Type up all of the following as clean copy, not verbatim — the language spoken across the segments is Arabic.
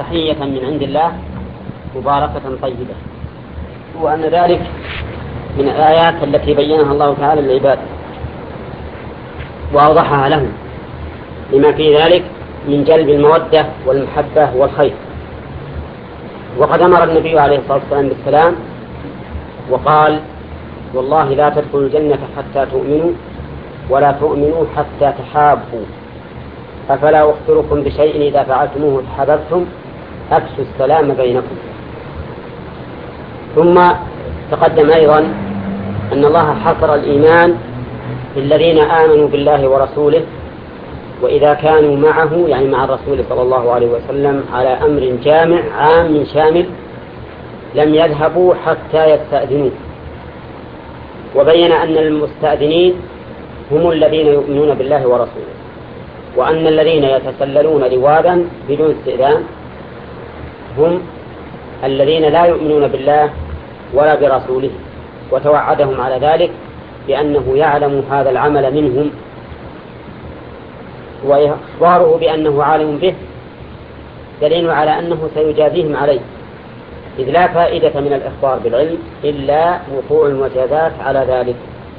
تحية من عند الله مباركة طيبة، وأن ذلك من الآيات التي بينها الله تعالى للعباد وأوضحها لهم، لما في ذلك من جلب المودة والمحبة والخير. وقد أمر النبي عليه الصلاة والسلام بالسلام وقال: والله لا تدخلوا الجنة حتى تؤمنوا ولا تؤمنوا حتى تحابوا، أفلا أخبركم بشيء إذا فعلتموه تحاببتم، أفشوا السلام بينكم. ثم تقدم أيضا أن الله حصر الإيمان للذين آمنوا بالله ورسوله، وإذا كانوا معه يعني مع الرسول صلى الله عليه وسلم على أمر جامع عام شامل لم يذهبوا حتى يستأذنوه. وبين أن المستأذنين هم الذين يؤمنون بالله ورسوله، وأن الذين يتسللون لواذا بدون استئذان هم الذين لا يؤمنون بالله ولا برسوله، وتوعدهم على ذلك بأنه يعلم هذا العمل منهم، وإخباره بأنه عالم به دليل على أنه سيجازيهم عليه، إذ لا فائدة من الإخبار بالعلم إلا وقوع المجازات على ذلك.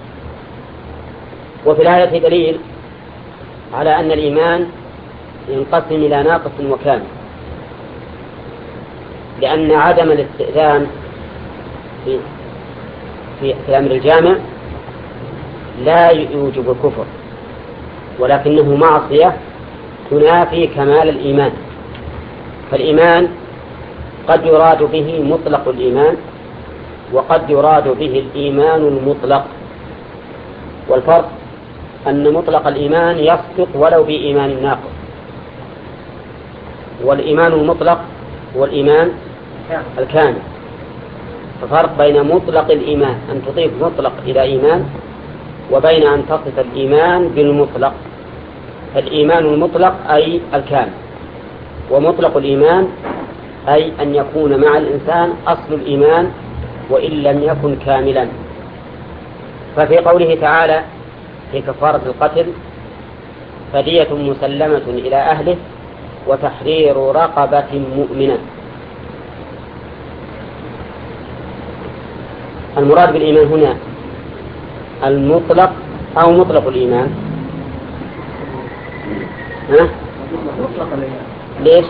وفي الآية دليل على أن الإيمان ينقسم إلى ناقص وكامل، لأن عدم الاستئذان في الأمر الجامع لا يوجب الكفر، ولكنه معصية تنافي كمال الإيمان. فالإيمان قد يراد به مطلق الإيمان، وقد يراد به الإيمان المطلق، والفرق أن مطلق الإيمان يصدق ولو بإيمان ناقص، والإيمان المطلق هو الإيمان الكامل. ففرق بين مطلق الإيمان أن تضيف مطلق إلى إيمان، وبين أن تصف الإيمان بالمطلق. فالإيمان المطلق أي الكامل، ومطلق الإيمان أي أن يكون مع الإنسان أصل الإيمان وإن لم يكن كاملا. ففي قوله تعالى في كفارة القتل: فدية مسلمة إلى أهله وتحرير رقبة مؤمنة. المراد بالإيمان هنا المطلق أو مطلق الإيمان؟ مطلق الإيمان. ليش؟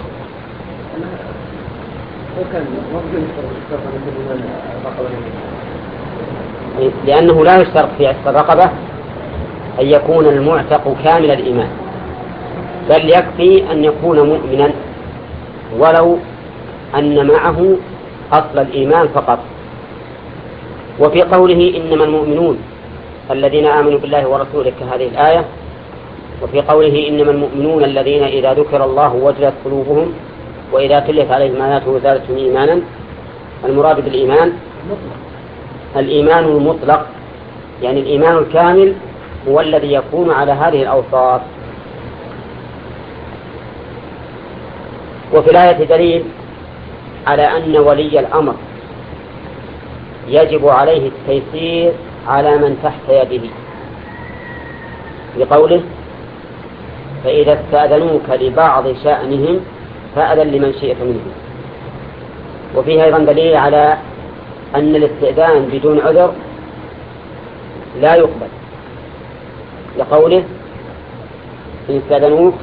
لأنه لا يشترط في عتق الرقبة أن يكون المعتق كامل الإيمان، بل يكفي أن يكون مؤمنا ولو أن معه أصل الإيمان فقط. وفي قوله إنما المؤمنون الذين آمنوا بالله ورسوله كهذه الآية، وفي قوله إنما المؤمنون الذين إذا ذكر الله وجلت قلوبهم وإذا تليت عليهم آياته زادتهم إيمانا، المراد بالإيمان الإيمان المطلق، يعني الإيمان الكامل هو الذي يكون على هذه الأوصاف. وفي الآية دليل على أن ولي الأمر يجب عليه التيسير على من تحت يده، لقوله: فإذا استأذنوك لبعض شأنهم فأذن لمن شئت منهم. وفيه أيضا دليل على أن الاستئذان بدون عذر لا يقبل، لقوله: إن استأذنوك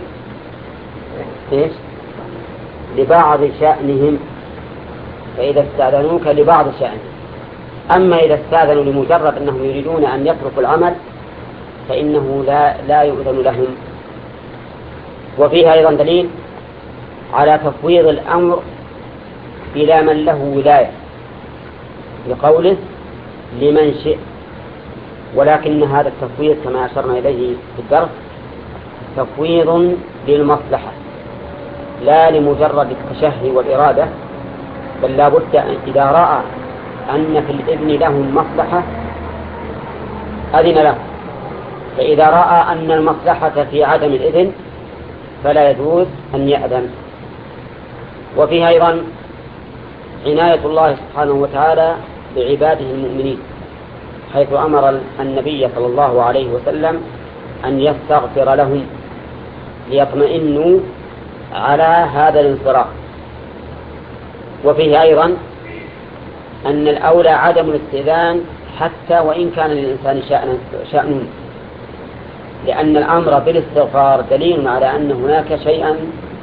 لبعض شأنهم، فإذا استأذنوك لبعض شأنهم. أما إذا استأذنوا لمجرد أنهم يريدون أن يتركوا العمل فإنه لا يؤذن لهم. وفيها أيضا دليل على تفويض الأمر إلى من له ولاية، لقوله: لمن شئ. ولكن هذا التفويض كما أشرنا إليه في الدرس تفويض للمصلحة لا لمجرد التشهي والإرادة، بل لا بد إذا رأى أن في الإذن لهم مصلحة أذن له، فإذا رأى أن المصلحة في عدم الإذن فلا يجوز أن يأذن. وفيها أيضا عناية الله سبحانه وتعالى بعباده المؤمنين، حيث أمر النبي صلى الله عليه وسلم أن يستغفر لهم ليطمئنوا على هذا الانصراف، وفيه أيضا أن الأولى عدم الاستئذان حتى وإن كان للإنسان شأن، لأن الأمر بالاستغفار دليل على أن هناك شيئا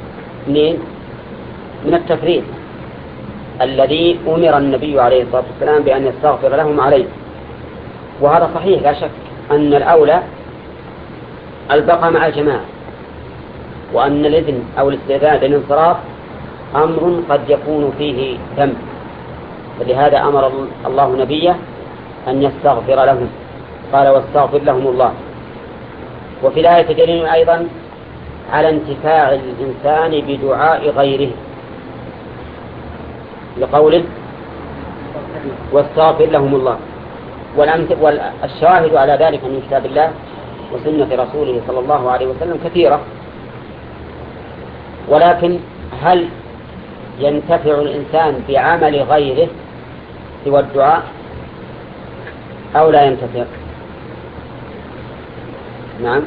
من التفريط الذي أمر النبي عليه الصلاة والسلام بأن يستغفر لهم عليه. وهذا صحيح لا شك أن الأولى البقاء مع الجماعة، وأن الإذن أو الاستئذان بالانصراف أمر قد يكون فيه ذنب، ولهذا أمر الله نبيه أن يستغفر لهم، قال واستغفر لهم الله. وفي الآية دليل أيضا على انتفاع الإنسان بدعاء غيره لقوله واستغفر لهم الله. والشاهد على ذلك من كتاب الله وسنة رسوله صلى الله عليه وسلم كثيرة، ولكن هل ينتفع الإنسان بعمل غيره سوى الدعاء أو لا ينتفع؟ نعم،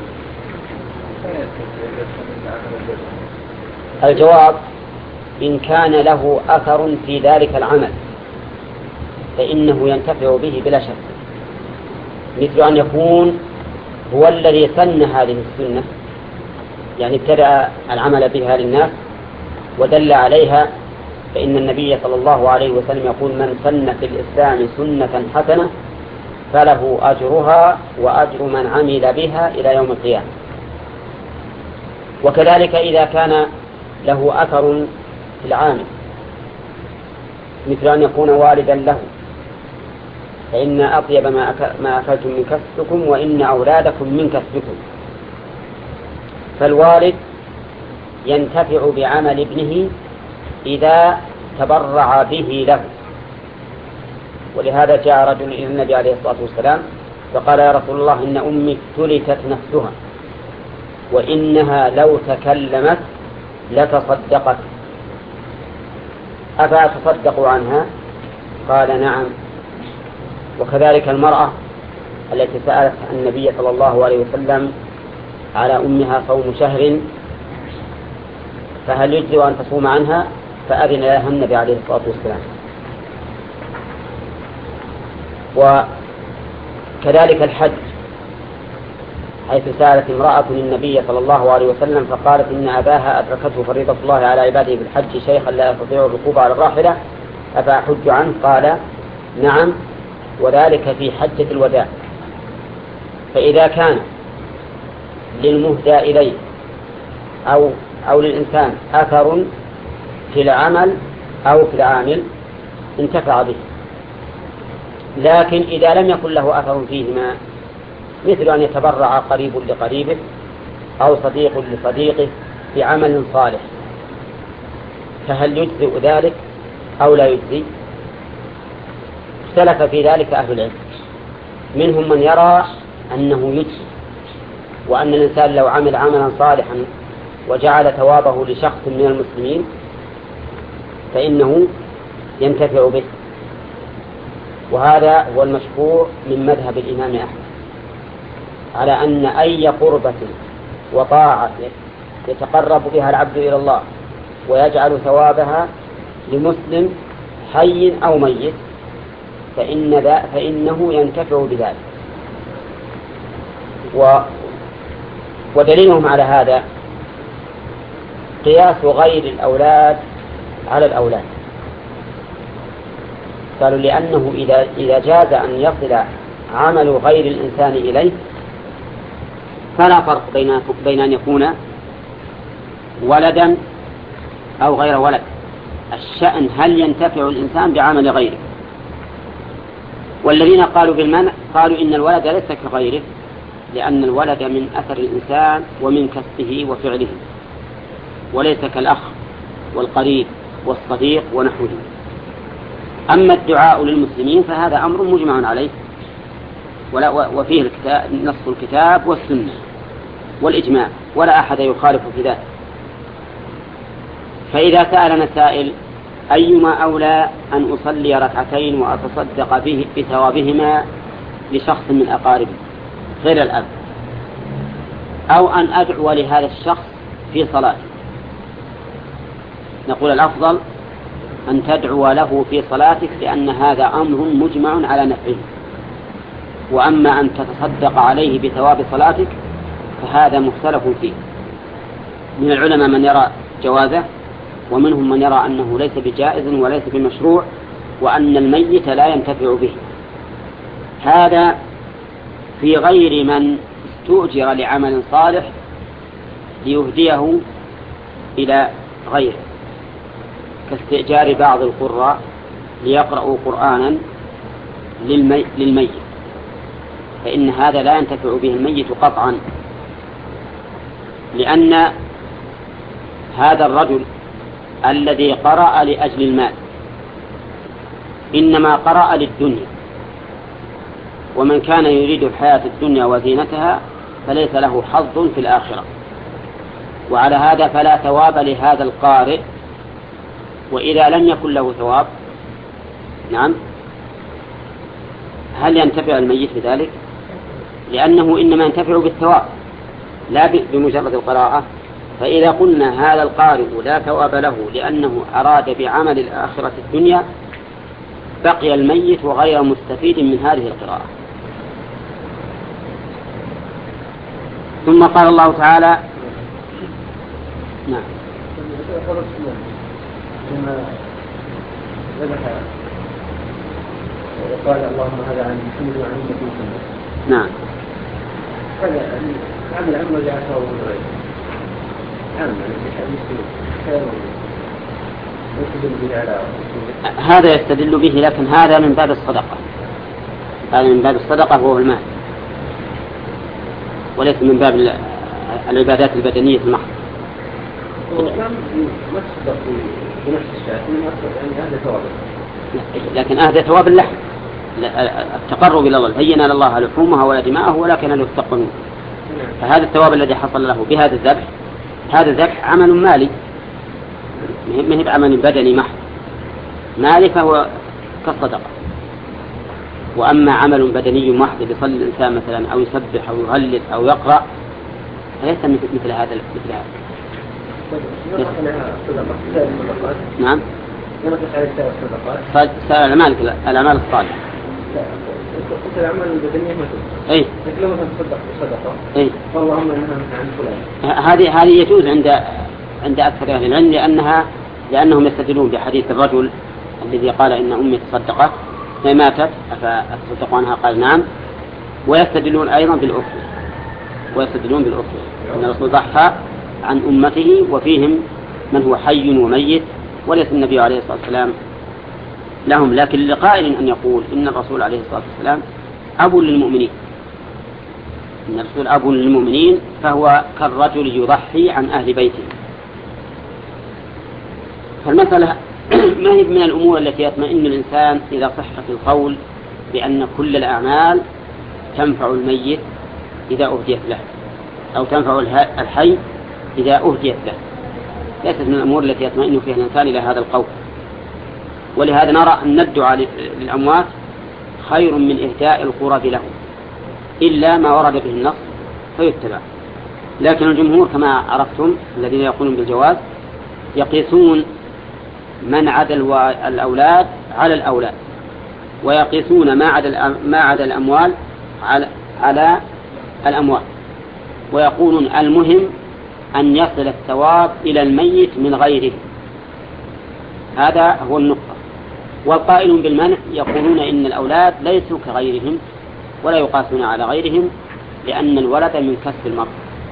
الجواب إن كان له أثر في ذلك العمل فإنه ينتفع به بلا شك، مثل أن يكون هو الذي سن هذه السنة، يعني ابتدأ العمل بها للناس ودل عليها، فإن النبي صلى الله عليه وسلم يقول من سن في الإسلام سنة حسنة فله أجرها وأجر من عمل بها إلى يوم القيامة. وكذلك إذا كان له أثر في العامل، مثل أن يكون والدا له، فإن أطيب ما أكلتم من كسبكم وإن أولادكم من كسبكم، فالوالد ينتفع بعمل ابنه إذا تبرع به له. ولهذا جاء رجل إلى النبي عليه الصلاة والسلام فقال يا رسول الله إن أمي افتلتت نفسها وإنها لو تكلمت لتصدقت أفأتصدق عنها؟ قال نعم. وكذلك المرأة التي سألت النبي صلى الله عليه وسلم على أمها صوم شهر فهل يجزي أن تصوم عنها؟ فأذن لها النبي عليه الصلاة والسلام. وكذلك الحج، حيث سألت امرأة النبي صلى الله عليه وسلم فقالت إن أباها أدركته فريضة الله على عباده بالحج شيخا لا يستطيع الركوب على الراحلة أفأحج عنه؟ قال نعم، وذلك في حجة الوداع. فإذا كان للمهدى إليه أو للإنسان أثر في العمل أو في العامل انتفع به. لكن إذا لم يكن له أثر فيهما، مثل أن يتبرع قريب لقريبه أو صديق لصديقه بعمل صالح، فهل يجزئ ذلك أو لا يجزي؟ اختلف في ذلك أهل العلم، منهم من يرى أنه يجزي، وأن الإنسان لو عمل عملا صالحا وجعل ثوابه لشخص من المسلمين فإنه ينتفع به. وهذا هو المشهور من مذهب الإمام أحمد على أن أي قربة وطاعة يتقرب بها العبد إلى الله ويجعل ثوابها لمسلم حي أو ميت فإنه ينتفع بذلك. ودليلهم على هذا قياس غير الأولاد على الأولاد. قالوا لأنه إذا جاز أن يصل عمل غير الإنسان إليه فلا فرق بين أن يكون ولدا أو غير ولد. الشأن هل ينتفع الإنسان بعمل غيره. والذين قالوا بالمنع قالوا إن الولد ليس كغيره، لأن الولد من أثر الإنسان ومن كسبه وفعله، وليس كالأخ والقريب والصديق ونحوه. أما الدعاء للمسلمين فهذا أمر مجمع عليه، وفيه نص الكتاب والسنة والإجماع، ولا أحد يخالف في ذلك. فإذا سألنا سائل أيما أولى أن أصلي ركعتين وأتصدق بثوابهما لشخص من أقاربي غير الأب، أو أن أدعو لهذا الشخص في صلاة، نقول الأفضل أن تدعو له في صلاتك لأن هذا أمر مجمع على نفعه. وأما أن تتصدق عليه بثواب صلاتك فهذا مختلف فيه. من العلماء من يرى جوازه، ومنهم من يرى أنه ليس بجائز وليس بمشروع، وأن الميت لا ينتفع به. هذا في غير من استؤجر لعمل صالح ليهديه إلى غيره، كاستئجار بعض القراء ليقرأوا قرآنا للميت، فإن هذا لا ينتفع به الميت قطعا، لأن هذا الرجل الذي قرأ لأجل المال إنما قرأ للدنيا، ومن كان يريد الحياة الدنيا وزينتها فليس له حظ في الآخرة. وعلى هذا فلا ثواب لهذا القارئ. وإذا لم يكن له ثواب، نعم، هل ينتفع الميت بذلك؟ لأنه إنما ينتفع بالثواب لا بمجرد القراءة. فإذا قلنا هذا القارئ لا ثواب له لأنه أراد بعمل الآخرة الدنيا، بقي الميت وغير مستفيد من هذه القراءة. ثم قال الله تعالى: نعم، وقال اللهم هذا عن محمد وعن أمة. نعم، هذا عمل عمل جعله غيره هذا يستدل به، لكن هذا من باب الصدقة. هذا من باب الصدقة وهو المال، وليس من باب العبادات البدنية المحضة. لكن أهدى ثواب اللحم، التقرب إلى الله، هينا لله لحومها ولا دماءه ولكن له التقوى. فهذا الثواب الذي حصل له بهذا الذبح، هذا الذبح عمل مالي، من عمل بدني محض مالي، فهو كالصدقة. وأما عمل بدني محض يصلي الإنسان مثلا أو يسبح أو يهلل أو يقرأ فليس مثل هذا. نعم، الأعمال الصالحة. الأعمال البدنية أي لما تصدق بصدقة، أي اللهم إنها عن فلان. هذه يجوز عند أكثر أهل العلم، لأنهم يستدلون بحديث الرجل الذي قال إن أمي تصدقت فماتت أفتصدق عنها، قال نعم. ويستدلون أيضا بالأخرى، أن الرسول ضحى عن أمته وفيهم من هو حي وميت، وليس النبي عليه الصلاة والسلام لهم. لكن لقائل أن يقول إن الرسول عليه الصلاة والسلام أب للمؤمنين، إن الرسول أب للمؤمنين، فهو كالرجل يضحي عن أهل بيته. فالمسألة ما هي من الأمور التي يطمئن الإنسان إذا صح في القول بأن كل الأعمال تنفع الميت إذا أهديت له، أو تنفع الحي إذا أهديت له. ليست من الأمور التي يطمئن فيها الإنسان إلى هذا القول. ولهذا نرى أن الدعاء للأموات خير من إهداء القرب لهم، إلا ما ورد به النص فيتبع. لكن الجمهور كما عرفتم الذين يقولون بالجواز يقيسون منع الأولاد على الأولاد، ويقيسون ما عدا الأموال على الأموال، ويقولون المهم أن يصل الثواب إلى الميت من غيره. هذا هو النقطة. والقائلون بالمنع يقولون إن الأولاد ليسوا كغيرهم ولا يقاسون على غيرهم، لأن الولد من كسب المرء.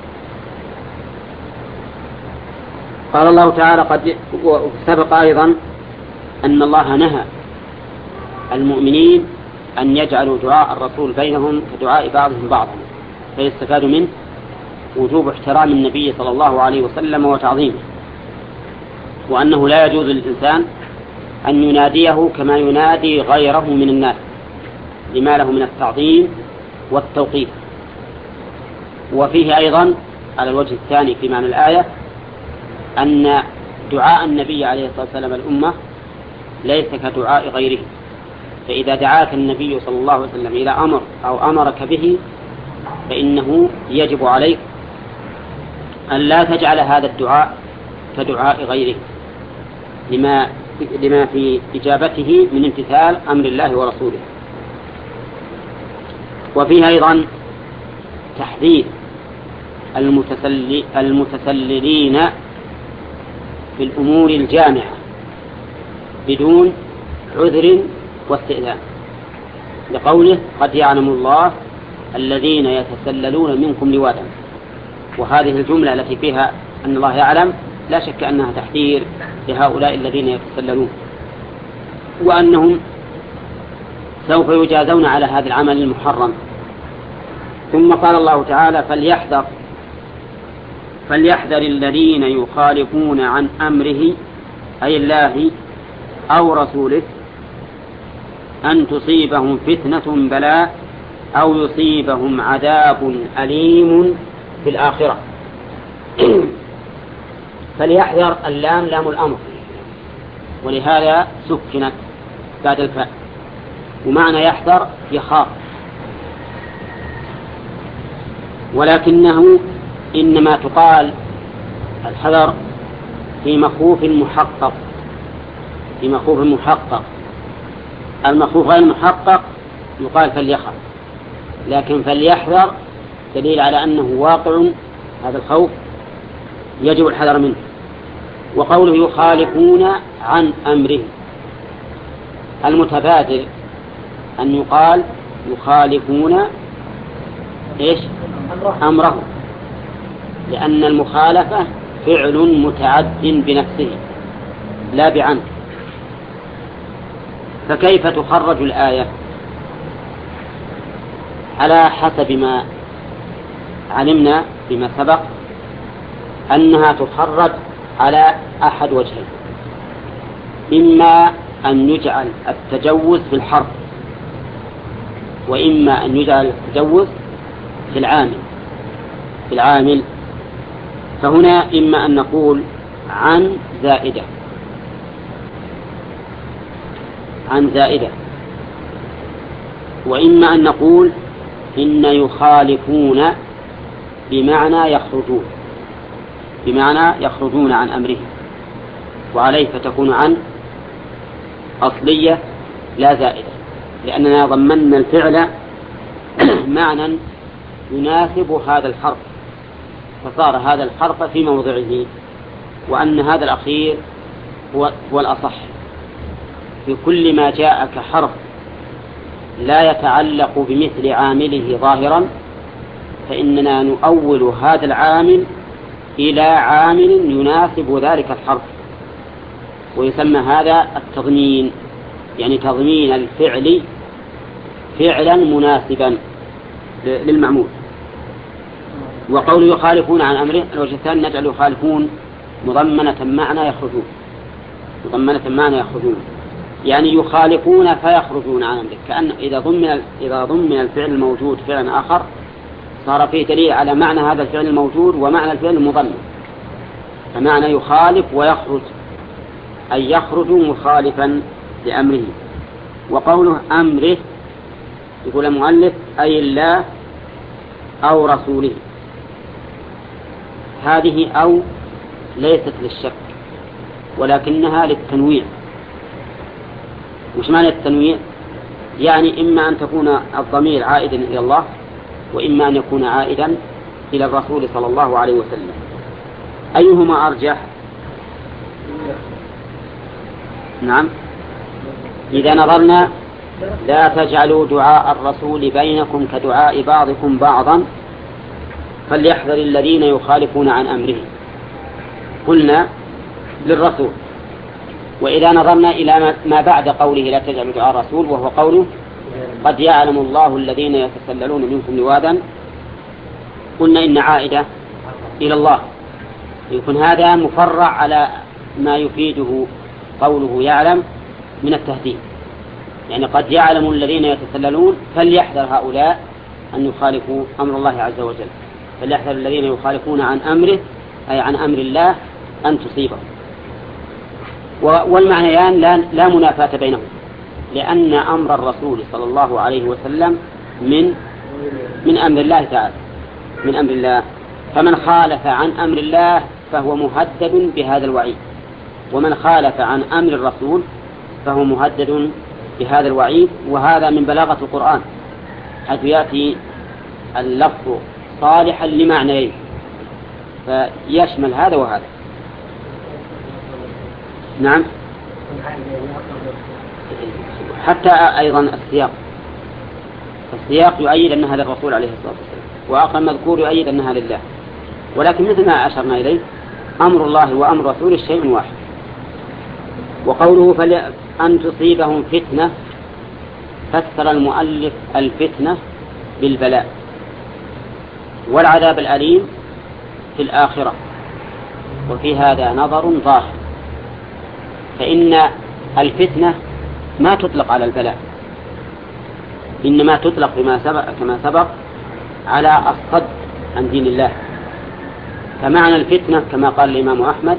قال الله تعالى: قد سبق أيضا أن الله نهى المؤمنين أن يجعلوا دعاء الرسول بينهم كدعاء بعضهم بعضا، فيستفاد منه وجوب احترام النبي صلى الله عليه وسلم وتعظيمه، وأنه لا يجوز للإنسان أن يناديه كما ينادي غيره من الناس لما له من التعظيم والتوقيف. وفيه أيضا على الوجه الثاني في معنى الآية أن دعاء النبي عليه الصلاة والسلام الأمة ليس كدعاء غيره. فإذا دعاك النبي صلى الله عليه وسلم إلى أمر أو أمرك به فإنه يجب عليك أن لا تجعل هذا الدعاء كدعاء غيره، لما لما في إجابته من امتثال أمر الله ورسوله. وفيها أيضا تحذير المتسللين في الأمور الجامعة بدون عذر واستئذان، لقوله قد يعلم الله الذين يتسللون منكم لواذا. وهذه الجملة التي فيها أن الله يعلم لا شك أنها تحذير لهؤلاء الذين يتسللون، وأنهم سوف يجازون على هذا العمل المحرم. ثم قال الله تعالى فليحذر الذين يخالفون عن أمره أي الله أو رسوله أن تصيبهم فتنة بلاء أو يصيبهم عذاب أليم في الآخرة. فليحذر اللام لام الأمر، ولهذا سكنت بعد الفاء، ومعنى يحذر يخاف، ولكنه إنما تقال الحذر في مخوف محقق، في مخوف محقق. المخوف غير المحقق يقال فليخف، لكن فليحذر دليل على أنه واقع، هذا الخوف يجب الحذر منه. وقوله يخالفون عن أمره، المتبادل أن يقال يخالفون إيش؟ أمره، لأن المخالفة فعل متعد بنفسه لا بعنه. فكيف تخرج الآية؟ على حسب ما علمنا فيما سبق أنها تخرج على أحد وجهين: إما أن يجعل التجوز في الحرف، وإما أن يجعل التجوز في العامل. فهنا إما أن نقول عن زائدة، وإما أن نقول إن يخالفون بمعنى يخرجون عن أمره، وعليه فتكون عن أصلية لا زائدة، لأننا ضمننا الفعل معنى يناسب هذا الحرف، فصار هذا الحرف في موضعه، وأن هذا الأخير هو الأصح. في كل ما جاء كحرف لا يتعلق بمثل عامله ظاهرا فإننا نؤول هذا العامل إلى عامل يناسب ذلك الحرف، ويسمى هذا التضمين، يعني تضمين الفعل فعلا مناسبا للمعمول. وقول يخالفون عن أمره الوجه الثاني نجعل يخالفون مضمنة معنى يخرجون، يعني يخالفون فيخرجون عن أمره، كأن إذا ضمن الفعل الموجود فعلا آخر صار فيه دليل على معنى هذا الفعل الموجود ومعنى الفعل المضمن. فمعنى يخالف ويخرج أي يخرج مخالفا لأمره. وقوله أمره يقول المؤلف أي الله أو رسوله، هذه أو ليست للشك ولكنها للتنويع. وش معنى التنويع؟ يعني إما أن تكون الضمير عائدا إلى الله، وإما أن يكون عائدا إلى الرسول صلى الله عليه وسلم. أيهما أرجح؟ نعم، إذا نظرنا لا تجعلوا دعاء الرسول بينكم كدعاء بعضكم بعضا فليحذر الذين يخالفون عن أمره، قلنا للرسول. وإذا نظرنا إلى ما بعد قوله لا تجعلوا دعاء الرسول، وهو قوله قد يعلم الله الذين يتسللون منكم لواذا، قلنا إن عائدة إلى الله، يكون هذا مفرع على ما يفيده قوله يعلم من التهديد، يعني قد يعلم الذين يتسللون فليحذر هؤلاء أن يخالفوا أمر الله عز وجل، فليحذر الذين يخالفون عن أمره أي عن أمر الله أن تصيبهم. والمعنيان لا منافاة بينهم، لأن أمر الرسول صلى الله عليه وسلم من أمر الله تعالى، من أمر الله، فمن خالف عن أمر الله فهو مهدد بهذا الوعيد، ومن خالف عن أمر الرسول فهو مهدد بهذا الوعيد. وهذا من بلاغة القرآن حيث يأتي اللفظ صالحا لمعنيين فيشمل هذا وهذا. نعم. حتى أيضا السياق يؤيد أنها للرسول عليه الصلاة والسلام، وآخر المذكور يؤيد أنها لله. ولكن مثل ما أشرنا إليه أمر الله وأمر رسوله شيء واحد. وقوله أن تصيبهم فتنة، فسر المؤلف الفتنة بالبلاء والعذاب الأليم في الآخرة، وفي هذا نظر ظاهر، فإن الفتنة ما تطلق على البلاء، إنما تطلق كما سبق على الصد عن دين الله. فمعنى الفتنة كما قال الإمام أحمد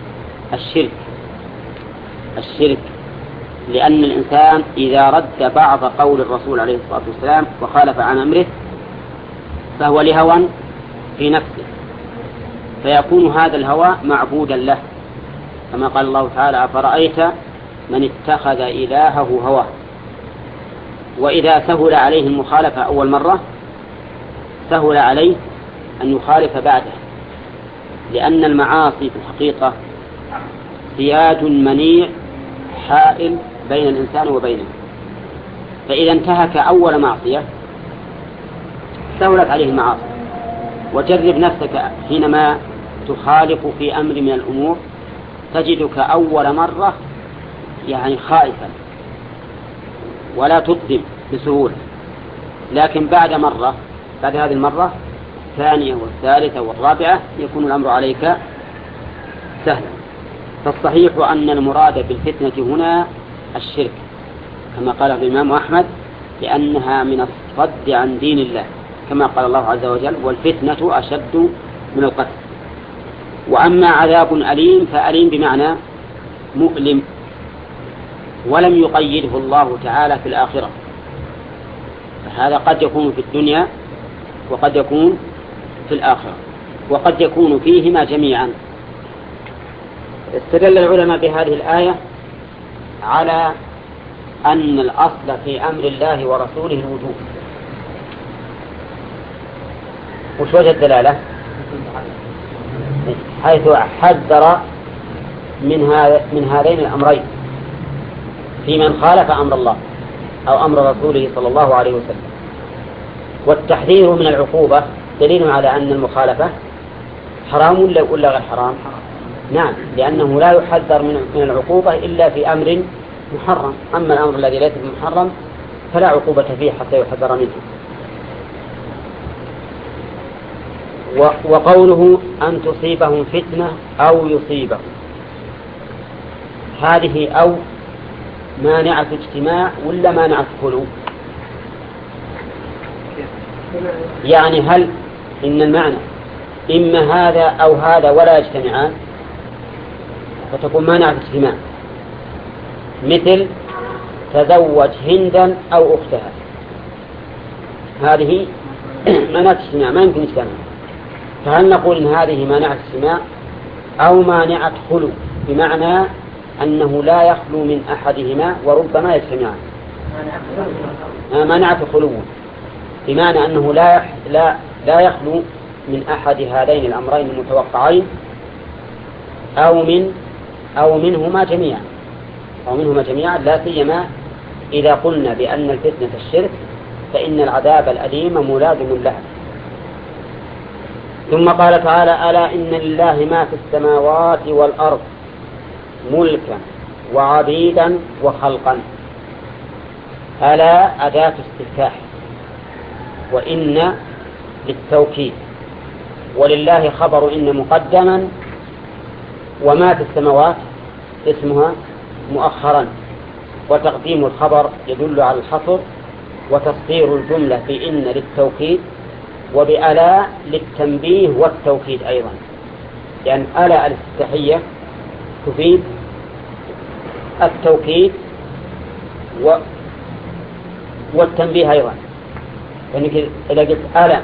الشرك، لأن الإنسان إذا رد بعض قول الرسول عليه الصلاة والسلام وخالف عن أمره فهو لهوى في نفسه، فيكون هذا الهوى معبودا له، كما قال الله تعالى: أفرأيت من اتخذ إلهه هواه. وإذا سهل عليه المخالفة أول مرة سهل عليه أن يخالف بعده، لأن المعاصي في الحقيقة سياج منيع حائل بين الإنسان وبينه، فإذا انتهك أول معصية سهلت عليه المعاصي. وجرب نفسك حينما تخالف في أمر من الأمور تجدك أول مرة يعني خائفا ولا تقدم بسهولة، لكن بعد هذه المرة الثانية والثالثة والرابعة يكون الأمر عليك سهلا. فالصحيح أن المراد بالفتنة هنا الشرك كما قال الإمام أحمد، لأنها من الصد عن دين الله، كما قال الله عز وجل: والفتنة أشد من القتل. وأما عذاب أليم فأليم بمعنى مؤلم، ولم يقيده الله تعالى في الآخرة، فهذا قد يكون في الدنيا وقد يكون في الآخرة، وقد يكون فيهما جميعا. استدل العلماء بهذه الآية على أن الأصل في أمر الله ورسوله الوجوب. وش وجه الدلالة؟ حيث حذر من هذين الأمرين في من خالف أمر الله أو أمر رسوله صلى الله عليه وسلم. والتحذير من العقوبة دليل على أن المخالفة حرام ولا غير حرام؟ نعم، لأنه لا يحذر من العقوبة إلا في أمر محرم، أما الأمر الذي ليس بمحرم فلا عقوبة فيه حتى يحذر منه. وقوله أن تصيبهم فتنة أو يصيبهم، هذه أو مانعة اجتماع ولا مانعة خلو؟ يعني هل إن المعنى إما هذا أو هذا ولا يجتمعان فتكون مانعة اجتماع، مثل تزوج هندا أو أختها، هذه مانعة اجتماع ما يمكن اجتماع. فهل نقول إن هذه مانعة اجتماع أو مانعة خلو، بمعنى أنه لا يخلو من أحدهما وربما يجتمعان؟ مانعة خلو بمعنى أنه لا يخلو من أحد هذين الأمرين المتوقعين أو منهما جميعا، لا سيما إذا قلنا بأن الفتنة الشرك فإن العذاب الأليم ملازم لها. ثم قال تعالى: ألا إن لله ما في السماوات والأرض ملكا وعبيدا وخلقا. ألا أداة استفتاح، وإن للتوكيد، ولله خبر إن مقدما، وما في السماوات اسمها مؤخرا، وتقديم الخبر يدل على الحصر، وتصدير الجملة بإن للتوكيد وبألا للتنبيه والتوكيد أيضا، يعني ألا الاستفتاحية تفيد التوكيد والتنبيه أيضا. يعني إذا قلت ألا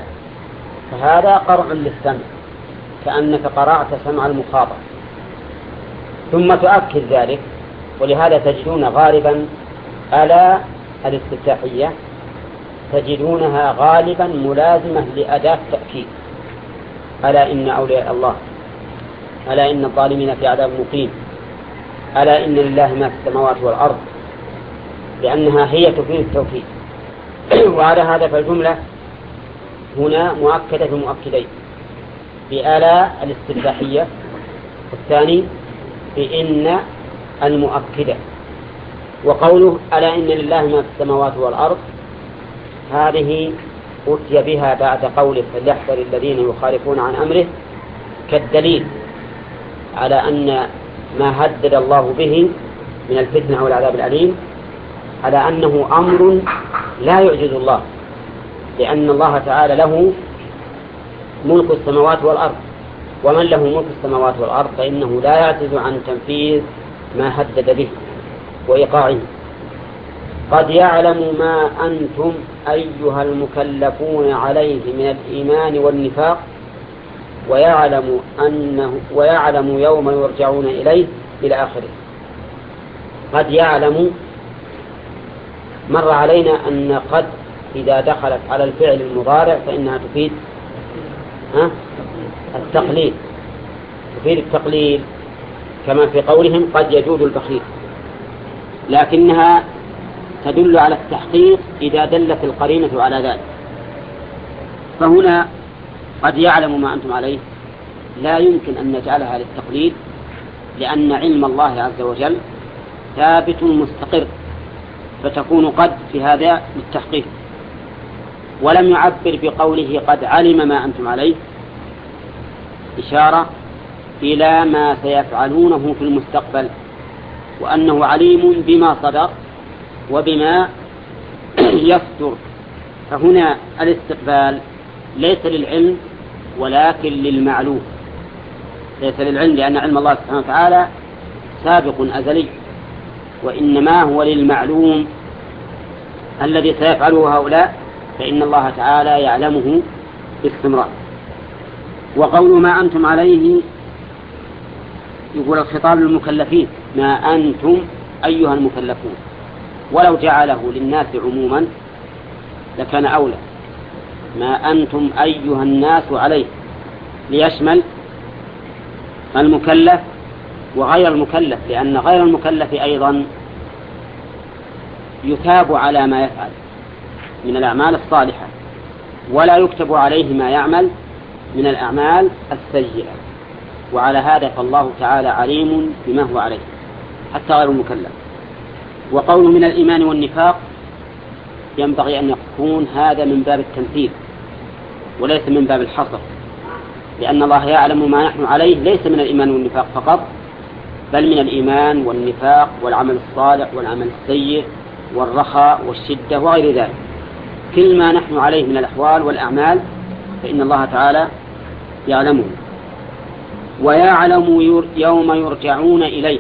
فهذا قرع للسمع كأنك قرعت سمع المخاطب، ثم تؤكد ذلك. ولهذا تجدون غالبا ألا الاستفتاحية تجدونها غالبا ملازمة لأداة تأكيد. ألا إن أولياء الله، ألا إن الظالمين في عذاب مقيم، ألا إن لله ما في السماوات والأرض، لأنها هي تفيد التوكيد. وعلى هذا فالجملة هنا مؤكدة بمؤكدين: بألا الاستفتاحية، والثاني بإن المؤكدة. وقوله ألا إن لله ما في السماوات والأرض هذه أتي بها بعد قوله فليحذر الذين يخالفون عن أمره، كالدليل على أن ما هدد الله به من الفتنة والعذاب الأليم على أنه أمر لا يعجز الله، لأن الله تعالى له ملك السماوات والأرض، ومن له ملك السماوات والأرض فإنه لا يعجز عن تنفيذ ما هدد به وإيقاعه. قد يعلم ما أنتم أيها المكلفون عليه من الإيمان والنفاق ويعلم يوم يرجعون إليه إلى آخره. قد يعلم، مر علينا أن قد إذا دخلت على الفعل المضارع فإنها تفيد التقليل، تفيد التقليل كما في قولهم قد يجود البخيل، لكنها تدل على التحقيق إذا دلت القرينة على ذلك. فهنا قد يعلم ما أنتم عليه لا يمكن أن نجعلها للتقليد، لأن علم الله عز وجل ثابت مستقر، فتكون قد في هذا للتحقيق. ولم يعبر بقوله قد علم ما أنتم عليه إشارة إلى ما سيفعلونه في المستقبل، وأنه عليم بما صدر وبما يصدر. فهنا الاستقبال ليس للعلم ولكن للمعلوم، ليس للعلم لأن علم الله سبحانه وتعالى سابق أزلي، وإنما هو للمعلوم الذي سيفعله هؤلاء، فإن الله تعالى يعلمه باستمرار. وقول ما أنتم عليه يقول الخطاب للمكلفين، ما أنتم أيها المكلفون، ولو جعله للناس عموما لكان أولى. ما أنتم أيها الناس عليه، ليشمل المكلف وغير المكلف، لأن غير المكلف أيضا يثاب على ما يفعل من الأعمال الصالحة، ولا يكتب عليه ما يعمل من الأعمال السيئة. وعلى هذا فالله تعالى عليم بما هو عليه حتى غير المكلف. وقوله من الإيمان والنفاق ينبغي أن يكون هذا من باب التمثيل وليس من باب الحصر، لأن الله يعلم ما نحن عليه ليس من الإيمان والنفاق فقط، بل من الإيمان والنفاق والعمل الصالح والعمل السيء والرخاء والشدة وغير ذلك. كل ما نحن عليه من الأحوال والأعمال فإن الله تعالى يعلمه. ويعلم يوم يرجعون إليه.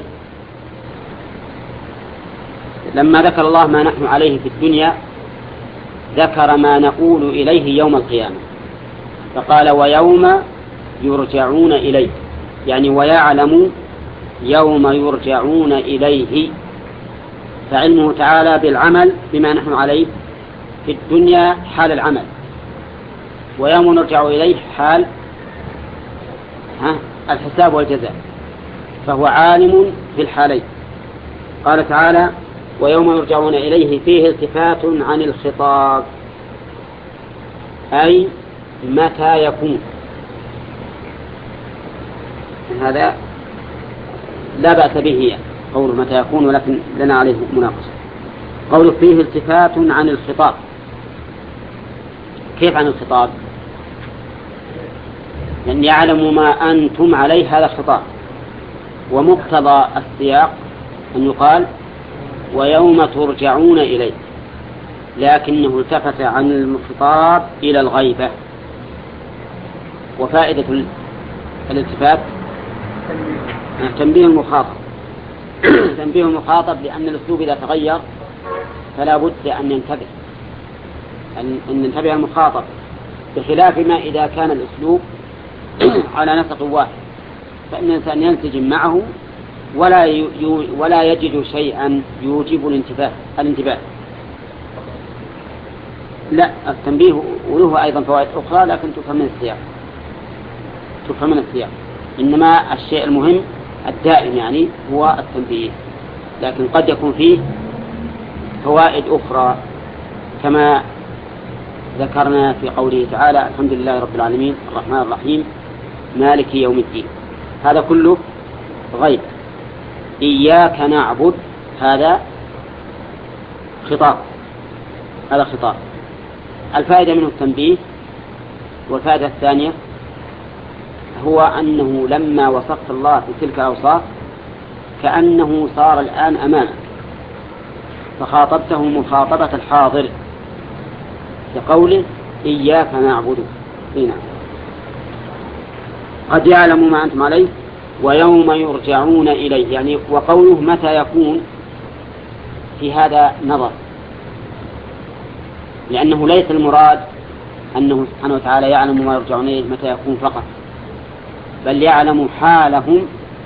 لما ذكر الله ما نحن عليه في الدنيا ذكر ما نقول إليه يوم القيامة، فقال ويوم يرجعون إليه، يعني ويعلم يوم يرجعون إليه، فعلمه تعالى بالعمل بما نحن عليه في الدنيا حال العمل، ويوم نرجع إليه حال الحساب والجزاء، فهو عالم في الحالين. قال تعالى ويوم يرجعون إليه فيه التفات عن الخطاب، أي متى يكون. هذا لا بأس به قول متى يكون، ولكن لنا عليه مناقشة. قول فيه التفات عن الخطاب، كيف عن الخطاب؟ لأن يعلم ما أنتم عليه هذا الخطاب، ومقتضى السياق أن يقال ويوم ترجعون إليه، لكنه التفت عن الخطاب إلى الغيبة. وفائدة الالتفات تنبيه المخاطب تنبيه المخاطب، لأن الأسلوب إذا تغير فلا بد أن ينتبه أن ينتبه المخاطب، بخلاف ما إذا كان الأسلوب على نسق واحد فإن الإنسان ينسجم معه ولا يجد شيئا يوجب الانتباه. لا، التنبيه وله أيضا فوائد أخرى لكن تفهم من السياق. إنما الشيء المهم الدائم يعني هو التنبيه، لكن قد يكون فيه فوائد أخرى كما ذكرنا في قوله تعالى: الحمد لله رب العالمين الرحمن الرحيم مالك يوم الدين. هذا كله غيب. إياك نعبد هذا خطاب. الفائدة منه التنبيه. والفائدة الثانية هو أنه لما وصفت الله في تلك الأوصاف كأنه صار الآن أمامك فخاطبته مخاطبة الحاضر بقوله إياك نعبد. هنا قد يعلم ما أنتم عليه ويوم يرجعون إليه، يعني وقوله متى يكون في هذا نظر، لأنه ليس المراد أنه سبحانه وتعالى يعلم ما يرجعون إليه متى يكون فقط، بل يعلم حالهم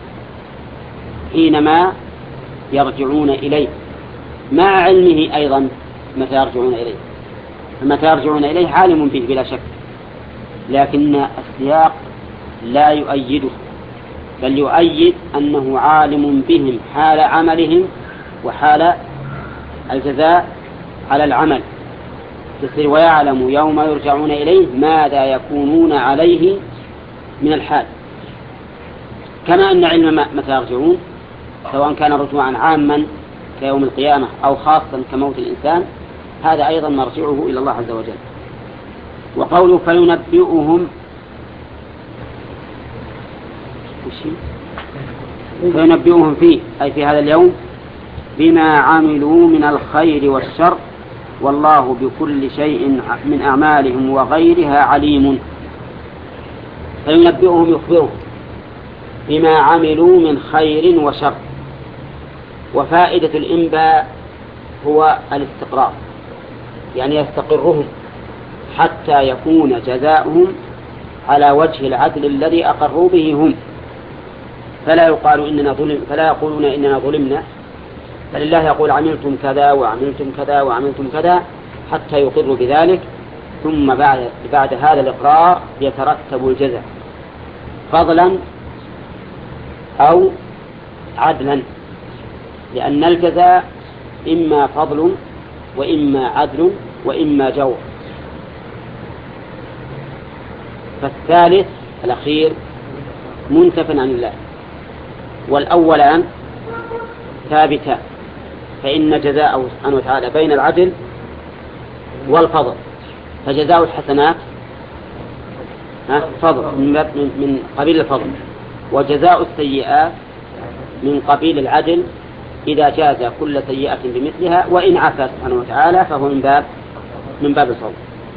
حينما يرجعون إليه مع علمه أيضا متى يرجعون إليه. فمتى يرجعون إليه عالم به بلا شك، لكن السياق لا يؤيده، بل يؤيد أنه عالم بهم حال عملهم وحال الجزاء على العمل. تصير ويعلم يوم يرجعون إليه ماذا يكونون عليه من الحال، كما أن علم متى يرجعون سواء كان رجوعا عاما كيوم القيامة أو خاصا كموت الإنسان، هذا أيضا مرجعه إلى الله عز وجل. وقوله فينبئهم فيه أي في هذا اليوم بما عملوا من الخير والشر والله بكل شيء من أعمالهم وغيرها عليم. فينبئهم يخبرهم بما عملوا من خير وشر. وفائدة الإنباء هو الاستقرار، يعني يستقرهم حتى يكون جزاؤهم على وجه العدل الذي أقروا به هم، فلا يقولون إننا ظلمنا، فلله يقول عملتم كذا وعملتم كذا وعملتم كذا حتى يقروا بذلك، ثم بعد هذا الإقرار يترتب الجزاء فضلا أو عدلا، لأن الجزاء إما فضل وإما عدل وإما جور. فالثالث الأخير منتف عن الله، والأولان ثابتان، فإن جزاءه سبحانه وتعالى بين العدل والفضل، فجزاء الحسنات فضل من قبيل الفضل، وجزاء السيئات من قبيل العدل إذا جاز كل سيئة بمثلها، وإن عفا سبحانه وتعالى فهو من باب الفضل.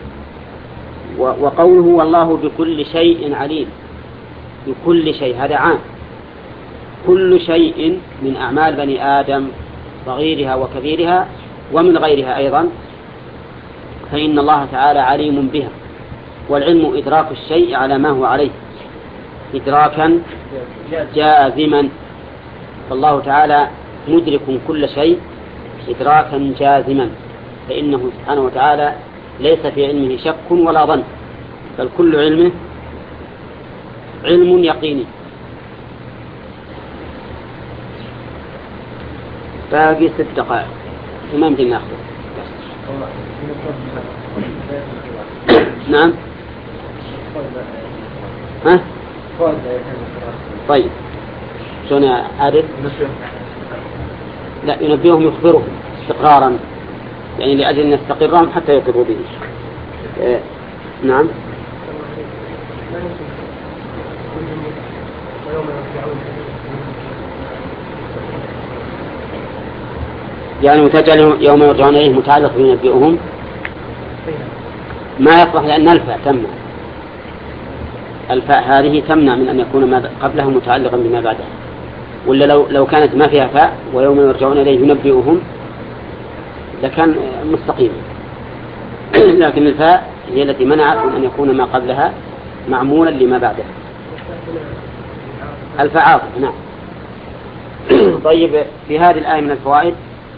وقوله والله بكل شيء عليم، بكل شيء هذا عام، كل شيء من أعمال بني آدم صغيرها وكبيرها ومن غيرها أيضا، فإن الله تعالى عليم بها. والعلم إدراك الشيء على ما هو عليه إدراكا جازما، فالله تعالى مدرك كل شيء إدراكا جازما، فإنه سبحانه وتعالى ليس في علمه شك ولا ظن، بل كل علمه علم يقيني. باقي 6 دقائق ما يمكن ناخذه. نعم. ها؟ طيب شلون أعرف؟ لا، ينبئهم يخبرهم استقرارا، يعني لأجل أن يستقرهم حتى يقروا به. نعم. يعني متجعل يوم يرجعون إليه متعلق بينبئهم ما يصلح، لأن الفاء هذه تمنع من أن يكون ما قبلها متعلقا بما بعدها، ولا لو كانت ما فيها فاء ويوم يرجعون إليه ينبئهم لكان مستقيم، لكن الفاء هي التي منعت من أن يكون ما قبلها معمولا لما بعدها. الفاء عاطفة. نعم. طيب، في هذه الآية من الفوائد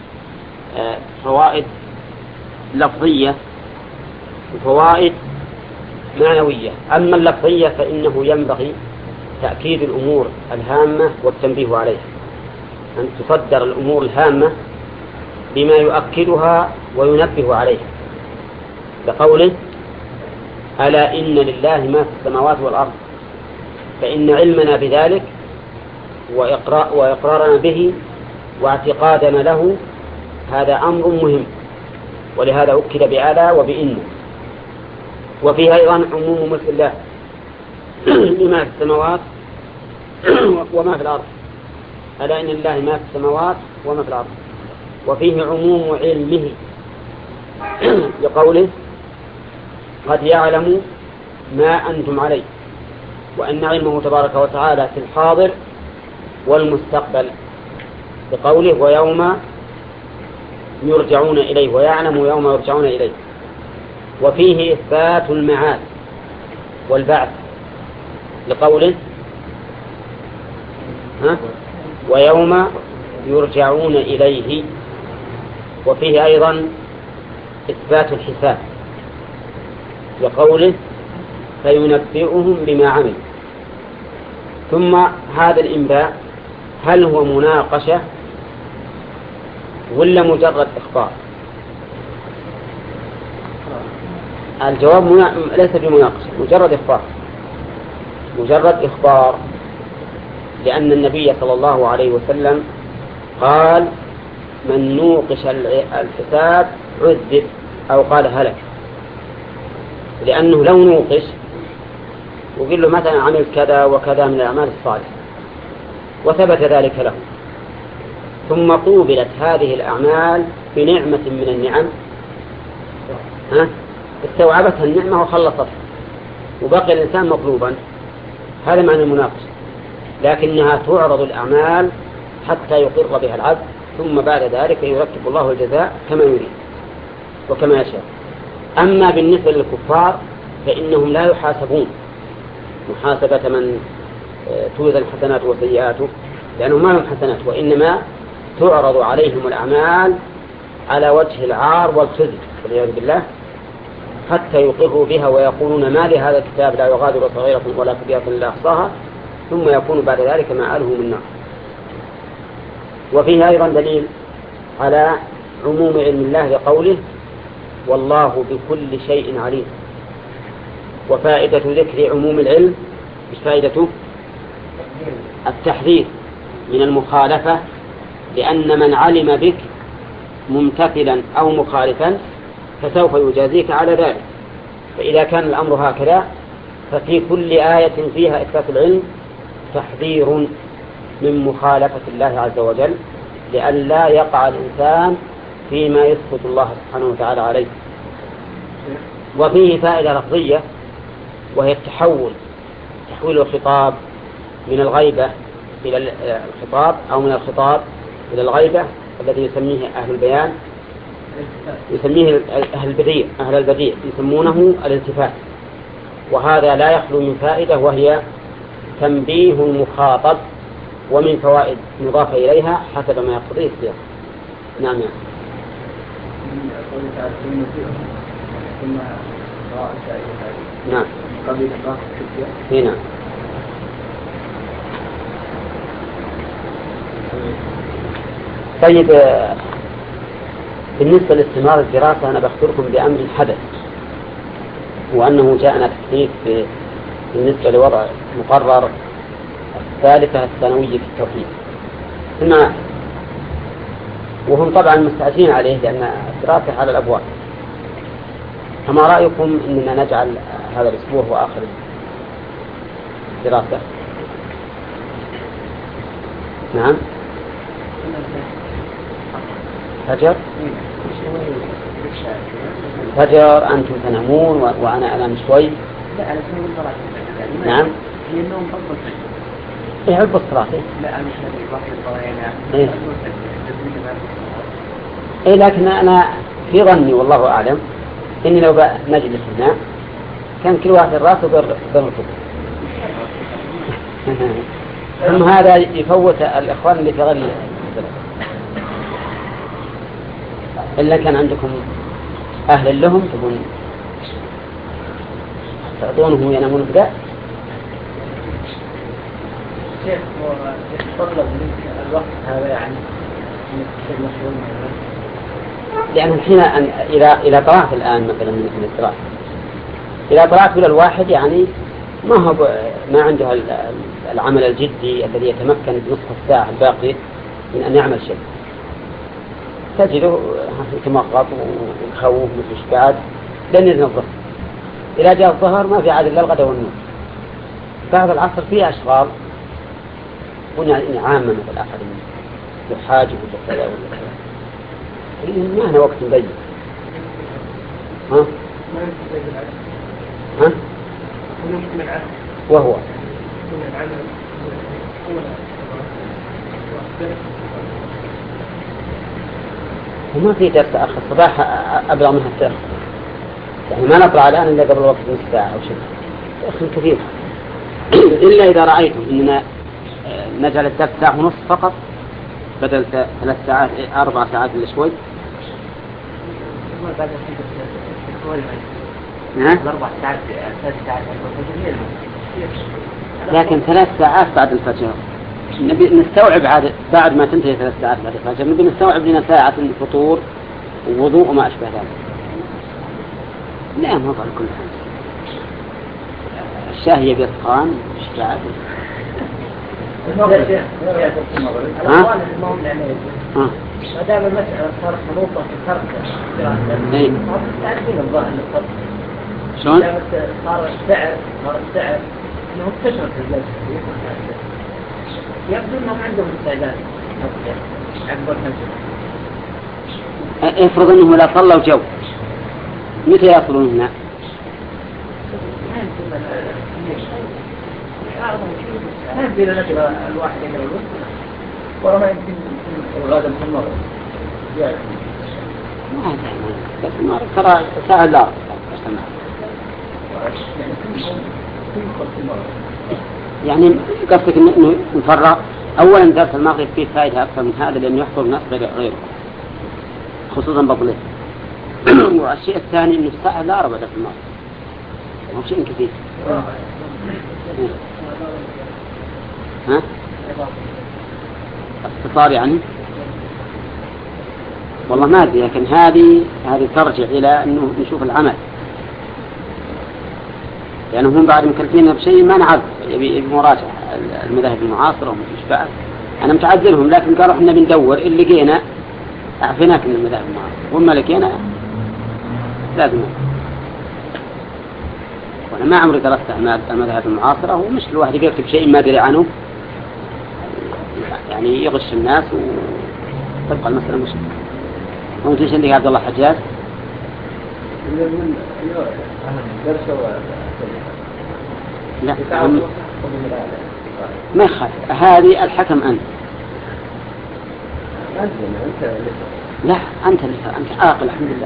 فوائد لفظية وفوائد معنوية. أما اللفظية فإنه ينبغي تأكيد الأمور الهامة والتنبيه عليها، أن تصدر الأمور الهامة بما يؤكدها وينبه عليها، لقوله ألا إن لله ما في السماوات والأرض، فإن علمنا بذلك وإقرارنا به واعتقادنا له هذا أمر مهم، ولهذا أكد بألا وبإن. وفيها أيضا عموم ملك الله لما في السماوات وما في الأرض، ألا إن لله ما في السماوات وما في الأرض. وفيه عموم علمه لقوله قد يعلم ما أنتم عليه، وأن علمه تبارك وتعالى في الحاضر والمستقبل، بقوله ويوم يرجعون إليه، ويعلم يوم يرجعون إليه. وفيه إثبات المعاد والبعث لقوله ويوم يرجعون إليه. وفيه أيضا إثبات الحساب لقوله فينبئهم بما عملوا. ثم هذا الإنباء هل هو مناقشة ولا مجرد إخبار؟ الجواب ليس بمناقشة، مجرد إخبار، مجرد إخبار، لأن النبي صلى الله عليه وسلم قال من نوقش الحساب عذب، أو قال هلك، لأنه لو نوقش وقل له مثلا عمل كذا وكذا من الأعمال الصالحة وثبت ذلك له، ثم قوبلت هذه الأعمال بنعمة من النعم، استوعبتها النعمة وخلصتها وبقي الإنسان مطلوبا، هذا معنى المناقشة. لكنها تعرض الأعمال حتى يقر بها العبد، ثم بعد ذلك يرتب الله الجزاء كما يريد وكما يشاء. أما بالنسبة للكفار فإنهم لا يحاسبون محاسبة من توزن حسناته وسيئاته، لأنهم ما لهم حسنات، وإنما تعرض عليهم الأعمال على وجه العار والخزي والعياذ بالله، حتى يقروا بها ويقولون ما لهذا الكتاب لا يغادر صغيرة ولا كبيرة إلا أحصاها، ثم يكون بعد ذلك مآله من النار. وفيه أيضا دليل على عموم علم الله لقوله والله بكل شيء عليم. وفائدة ذكر عموم العلم مش فائدته التحذير من المخالفة، لأن من علم بك ممتثلا أو مخالفا فسوف يجازيك على ذلك. فإذا كان الأمر هكذا ففي كل آية فيها إثبات العلم تحذير من مخالفة الله عز وجل، لئلا يقع الإنسان فيما يسخط الله سبحانه وتعالى عليه. وفيه فائدة لفظية وهي تحويل الخطاب من الغيبة إلى الخطاب، أو من الخطاب إلى الغيبة، الذي يسميه أهل البيان، يسميه أهل البديع يسمونه الالتفات. وهذا لا يخلو من فائدة، وهي تنبيه المخاطب، ومن فوائد مضافة إليها حسب ما يقتضيه السياق. نعم يعني. نعم. هنا طيب، بالنسبة لاستمرار الدراسة أنا بخبركم بأمر حدث، وأنه جاءنا تكليف بالنسبة لوضع مقرر الثالثة الثانوية في التوحيد، وهم طبعا مستعجلين عليه لأن الدراسة على الأبواب. فما رأيكم أننا نجعل هذا الأسبوع هو آخر الدراسة؟ نعم. فجر أنتم تنامون وأنا أنام شوي. نعم. إيه عقب الصلاة؟ إيه لكن أنا في ظني والله أعلم إني لو نجلس هنا كان كل واحد راسه بالركوب. ثم هذا يفوت الإخوان اللي في غير إلا كان عندكم أهل لهم تبون تعطونه ينامون بداء. شيخ يتطلب منك الوقت هذا يعني لأن الحين إذا طلعت الآن مثلا من الاستراحة، إذا طلعت إلى الواحد يعني ما عنده العمل الجدي الذي يتمكن بنصف الساعة الباقي من أن يعمل شيء، تجده يتمغط ويخوف مش بعد لن يزن الظهر. إذا جاء الظهر ما في عاد إلا الغداء والنوم. بعد العصر فيه أشغال عامة مثل أحد يحاجب ولا كذا ولا كذا، ما هنا وقت ضيق. ها؟ وهو وما في درس آخر الصباح أبلغ منها التأخر، يعني ما نطلع الآن إلا قبل وقت نصف ساعة أو شيء، تأخر كثير. إلا إذا رأيتم إننا نجعل الدرس ساعة ونصف فقط بدل 3 ساعات 4 ساعات إلا شوي. لكن 3 ساعات بعد الفجر نبي نستوعب بعد ما تنتهي 3 ساعات بعد الفجر نبي نستوعب لنا ساعة فطور ووضوء وما أشبه ذلك. لا ما ضل كل حاجة. الشاهية بيطقان مش بعد. ما دام المسألة صارت خلوطة في الفرق تعرفين الظاهر للفرق شلون؟ صار السعر انه اكتشف في البلد يبدو انهم عندهم استعداد اكبر نسبة. افرض انهم لا صلوا جو متى يصلون هنا؟ ما يمكن الواحد يقرأ الوسط ولا ما يمكن الغادة في المغرب بس المغرب ترى ساعة لا يعني قصدك انه نفرق. اولا درس المغرب فيه فائدة اكثر من هذا لانه يحضر الناس غيره خصوصا بطلين. والشيء الثاني انه الساعة لا ربع درس المغرب مو شيء كثير. ها؟ اختصار يعني والله ما أدري، لكن هذه ترجع إلى أنه نشوف العمل، يعني هم بعد مكلفين بشيء ما نعرف يبي مراجعة المذاهب المعاصرة ومش بعد. أنا متعذرهم لكن قالوا إحنا بندور اللي لقينا أعفناك من المذاهب المعاصرة وما لقينا لازم. وأنا ما عمري درست المذاهب المعاصرة ومش الواحد يكتب شيء ما دري عنه يعني يغش الناس وتبقى المسألة مشكلة. ممكن عندك عبد الله حجاج لا ما يخالف هذه الحكم أنت لا أنت عاقل الحمد لله.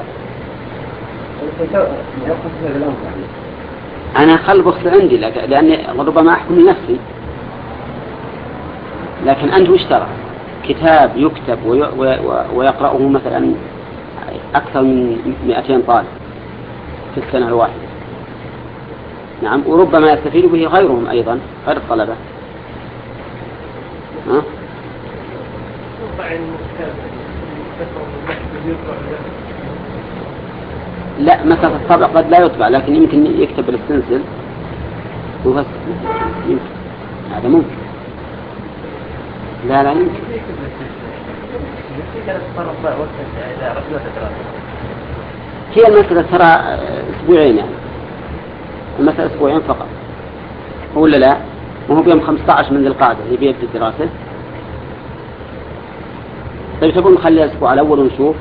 أنا خل بخص عندي لأني ربما أحكم لنفسي، لكن أنت وش ترى كتاب يكتب ويقرأه مثلا أكثر من 200 طالب في السنة الواحدة. نعم وربما يستفيد به غيرهم أيضا غير الطلبة. ها؟ لا مثلا الطبع قد لا يطبع لكن يمكن يكتب بالستنسل وبس يمكن. هذا ممكن. لا يمكن. هي المسألة ترى أسبوعين يعني المسألة أسبوعين فقط ولا لا؟ وهو بيوم 15 من ذي القعدة اللي بيبدأ الدراسة. طيب تقول نخلي الأسبوع الأول ونشوف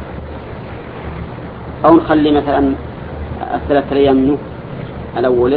أو نخلي مثلا 3 أيام منه الأول.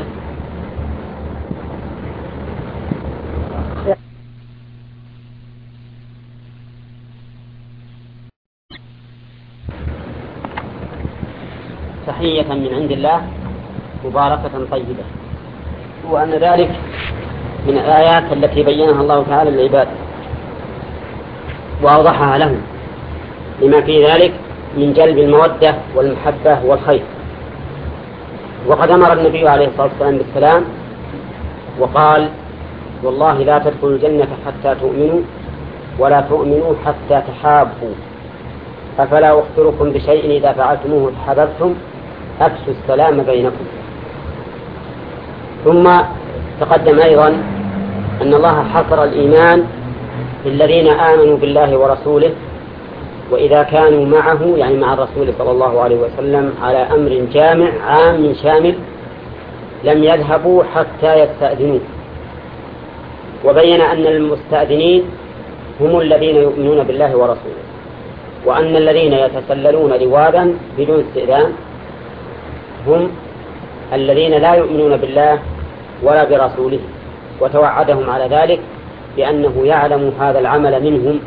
تحية من عند الله مباركة طيبة، وأن ذلك من الآيات التي بينها الله تعالى للعباد وأوضحها لهم لما في ذلك من جلب المودة والمحبة والخير. وقد أمر النبي عليه الصلاة والسلام بالسلام وقال: والله لا تدخلوا الجنة حتى تؤمنوا ولا تؤمنوا حتى تحابوا، أفلا أخبركم بشيء إذا فعلتموه تحاببتم، أفشوا السلام بينكم. ثم تقدم أيضا أن الله حصر الإيمان للذين آمنوا بالله ورسوله، وإذا كانوا معه يعني مع الرسول صلى الله عليه وسلم على أمر جامع عام شامل لم يذهبوا حتى يستأذنوه. وبين أن المستأذنين هم الذين يؤمنون بالله ورسوله، وأن الذين يتسللون لواذا بدون استئذان هم الذين لا يؤمنون بالله ولا برسوله، وتوعدهم على ذلك بأنه يعلم هذا العمل منهم،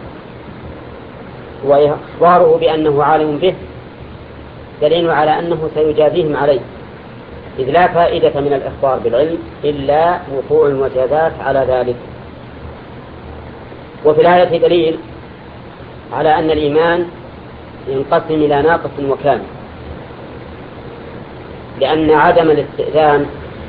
وإخباره بأنه عالم به دليل على أنه سيجازيهم عليه، إذ لا فائدة من الإخبار بالعلم إلا وقوع المجازات على ذلك. وفي الآية دليل على أن الإيمان ينقسم إلى ناقص وكامل، لأن عدم الاستئذان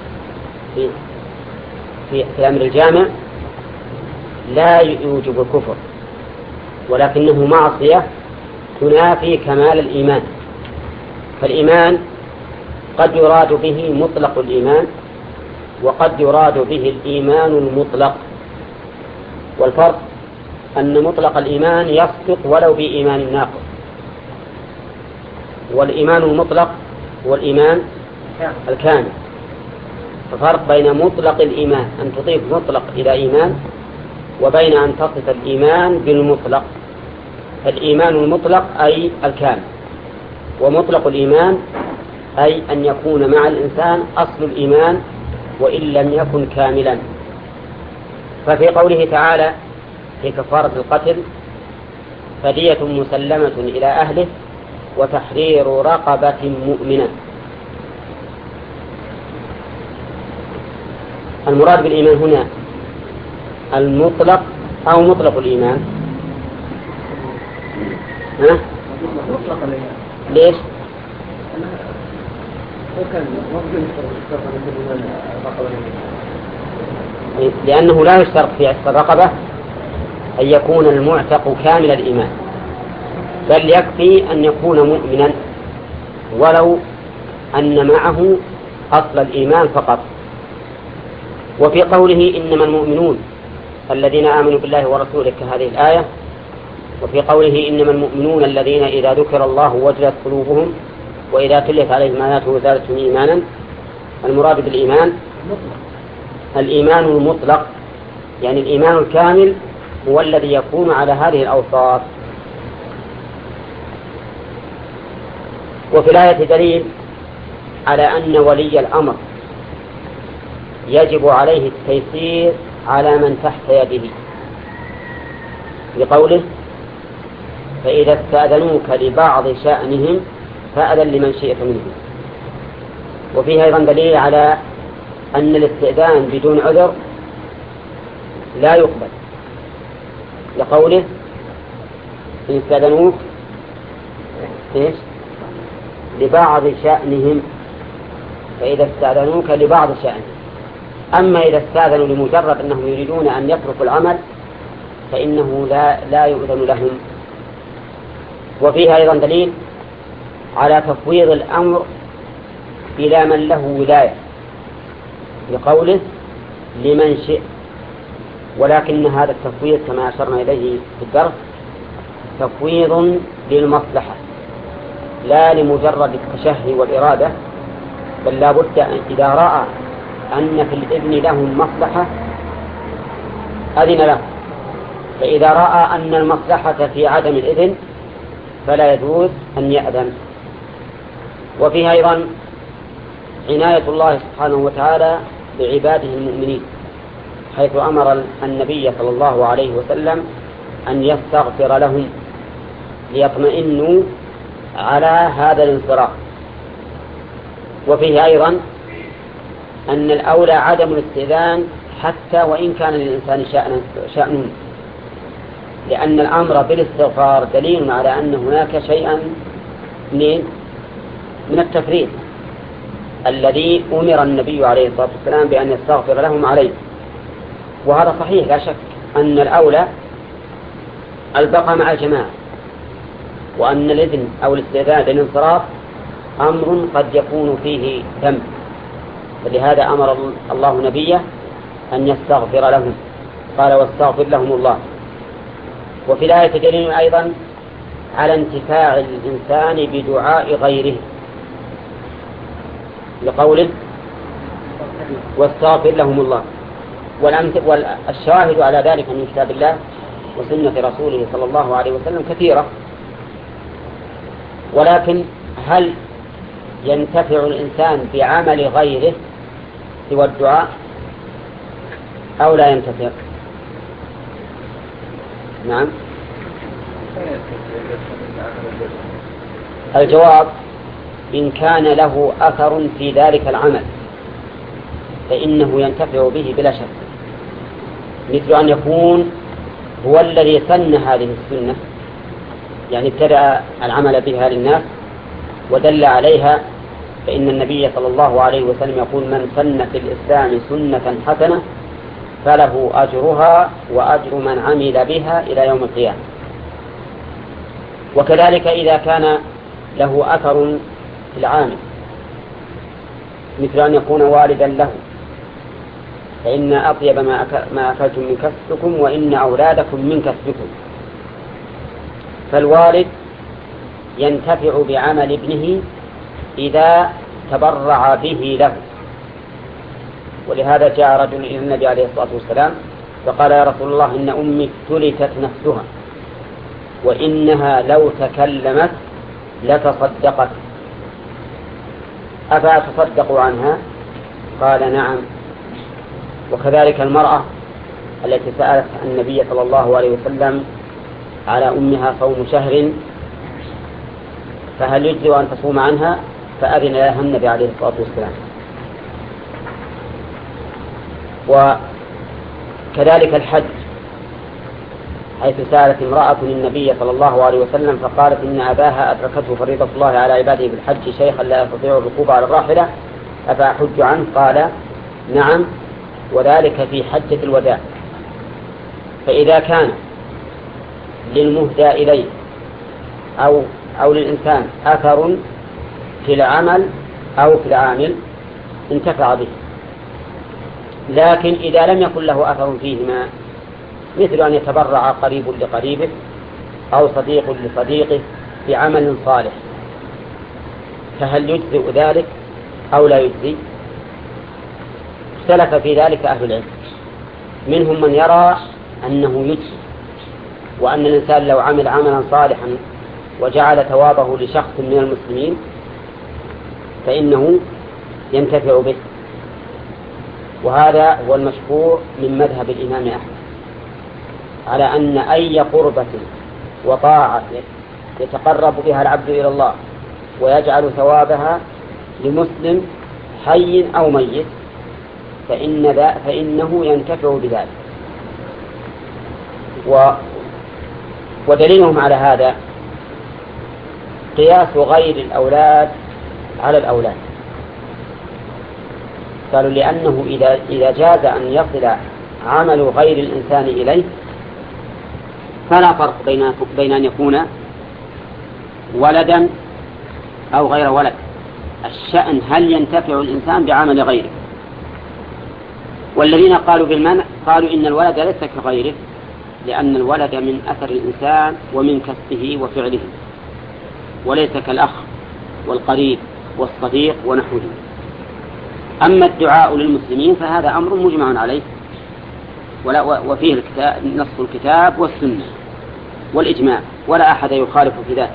في الأمر الجامع لا يوجب الكفر، ولكنه معصية تنافي كمال الإيمان. فالإيمان قد يراد به مطلق الإيمان، وقد يراد به الإيمان المطلق، والفرق أن مطلق الإيمان يصدق ولو بإيمان ناقص، والإيمان المطلق هو الإيمان الكامل. ففرق بين مطلق الإيمان أن تضيف مطلق إلى إيمان، وبين أن تصف الإيمان بالمطلق. الإيمان المطلق أي الكامل، ومطلق الإيمان أي أن يكون مع الإنسان أصل الإيمان وإن لم يكن كاملا. ففي قوله تعالى في كفارة القتل: فدية مسلمة إلى أهله وتحرير رقبة مؤمنة. المراد بالإيمان هنا المطلق أو مطلق الإيمان؟ ها؟ ليش؟ لأنه لا يشترط في عتق الرقبة أن يكون المعتق كامل الإيمان، بل يكفي أن يكون مؤمنا ولو أن معه أصل الإيمان فقط. وفي قوله إنما المؤمنون الذين آمنوا بالله ورسوله كهذه الآية، وفي قوله إنما المؤمنون الذين إذا ذكر الله وجلت قلوبهم وإذا تليت عليهم آياته زادتهم إيمانا، المراد بالإيمان الإيمان المطلق، يعني الإيمان الكامل هو الذي يكون على هذه الأوصاف. وفي الآية دليل على أن ولي الأمر يجب عليه التيسير على من تحت يده، بقوله: فإذا استأذنوك لبعض شأنهم فأذن لمن شئت منهم. وفيه أيضا دليل على أن الاستئذان بدون عذر لا يقبل، لقوله: إن استأذنوك لبعض شأنهم، فإذا استأذنوك لبعض شأنهم. أما إذا استأذنوا لمجرد أنهم يريدون أن يتركوا العمل فإنه لا يؤذن لهم. وفيها أيضا دليل على تفويض الأمر إلى من له ولاية، لقوله: لمن شئ. ولكن هذا التفويض كما أشرنا إليه في الدرس تفويض للمصلحة لا لمجرد التشهي والإرادة، بل لا بد إذا رأى أن في الإذن لهم مصلحة أذن له، فإذا رأى أن المصلحة في عدم الإذن فلا يجوز أن يأذن. وفيها أيضا عناية الله سبحانه وتعالى بعباده المؤمنين، حيث أمر النبي صلى الله عليه وسلم أن يستغفر لهم ليطمئنوا على هذا الانصراف. وفيه أيضا أن الأولى عدم الاستئذان حتى وإن كان للإنسان شأن، لأن الأمر بالاستغفار دليل على أن هناك شيئا من التفريط الذي أمر النبي عليه الصلاة والسلام بأن يستغفر لهم عليه. وهذا صحيح، لا شك أن الأولى البقاء مع الجماعة، وأن الإذن أو الاستئذان للانصراف أمر قد يكون فيه ذنب، فلهذا أمر الله نبيه أن يستغفر لهم، قال واستغفر لهم الله. وفي الآية دليل أيضا على انتفاع الإنسان بدعاء غيره لقوله واستغفر لهم الله. والشواهد على ذلك من كتاب الله وسنة رسوله صلى الله عليه وسلم كثيرة. ولكن هل ينتفع الإنسان بعمل غيره سوى الدعاء أو لا ينتفع؟ نعم، الجواب إن كان له أثر في ذلك العمل فإنه ينتفع به بلا شك، مثل أن يكون هو الذي سن هذه السنة، يعني ابتدأ العمل بها للناس ودل عليها، فإن النبي صلى الله عليه وسلم يقول من سن في الإسلام سنة حسنة فله أجرها وأجر من عمل بها إلى يوم القيامة. وكذلك إذا كان له أثر في العامل، مثل أن يكون والدا له، فإن أطيب ما أكلتم من كسبكم وإن أولادكم من كسبكم، فالوالد ينتفع بعمل ابنه إذا تبرع به له. ولهذا جاء رجل إلى النبي عليه الصلاة والسلام فقال يا رسول الله إن أمي افتلتت نفسها وإنها لو تكلمت لتصدقت أفأتصدق عنها؟ قال نعم. وكذلك المرأة التي سألت النبي صلى الله عليه وسلم على أمها صوم شهر فهل يجزئ أن تصوم عنها؟ فأذن لها النبي عليه الصلاة والسلام. وكذلك الحج، حيث سألت امرأة النبي صلى الله عليه وسلم فقالت إن أباها أدركته فريضة الله على عباده بالحج شيخا لا يستطيع الركوب على الراحلة أفأحج عنه؟ قال نعم، وذلك في حجة الوداع. فإذا كان للمهدى إليه أو للإنسان أثر في العمل أو في العامل انتفع به. لكن إذا لم يكن له أثر فيهما، مثل أن يتبرع قريب لقريبه أو صديق لصديقه بعمل صالح، فهل يجزئ ذلك أو لا يجزي؟ اختلف في ذلك أهل العلم، منهم من يرى أنه يجزي، وأن الإنسان لو عمل عملا صالحا وجعل ثوابه لشخص من المسلمين فإنه ينتفع به، وهذا هو المشهور من مذهب الإمام أحمد على أن أي قربة وطاعة يتقرب بها العبد إلى الله ويجعل ثوابها لمسلم حي أو ميت فإنه ينتفع بذلك. ودليلهم على هذا قياس غير الأولاد على الأولاد. قالوا لأنه إذا جاز أن يصل عمل غير الإنسان إليه فلا فرق بين أن يكون ولدا أو غير ولد، الشأن هل ينتفع الإنسان بعمل غيره. والذين قالوا بالمنع قالوا إن الولد ليس كغيره، لأن الولد من أثر الإنسان ومن كسبه وفعله، وليس كالأخ والقريب والصديق ونحوه. أما الدعاء للمسلمين فهذا أمر مجمع عليه، وفيه نص الكتاب والسنة والإجماع، ولا أحد يخالف في ذلك.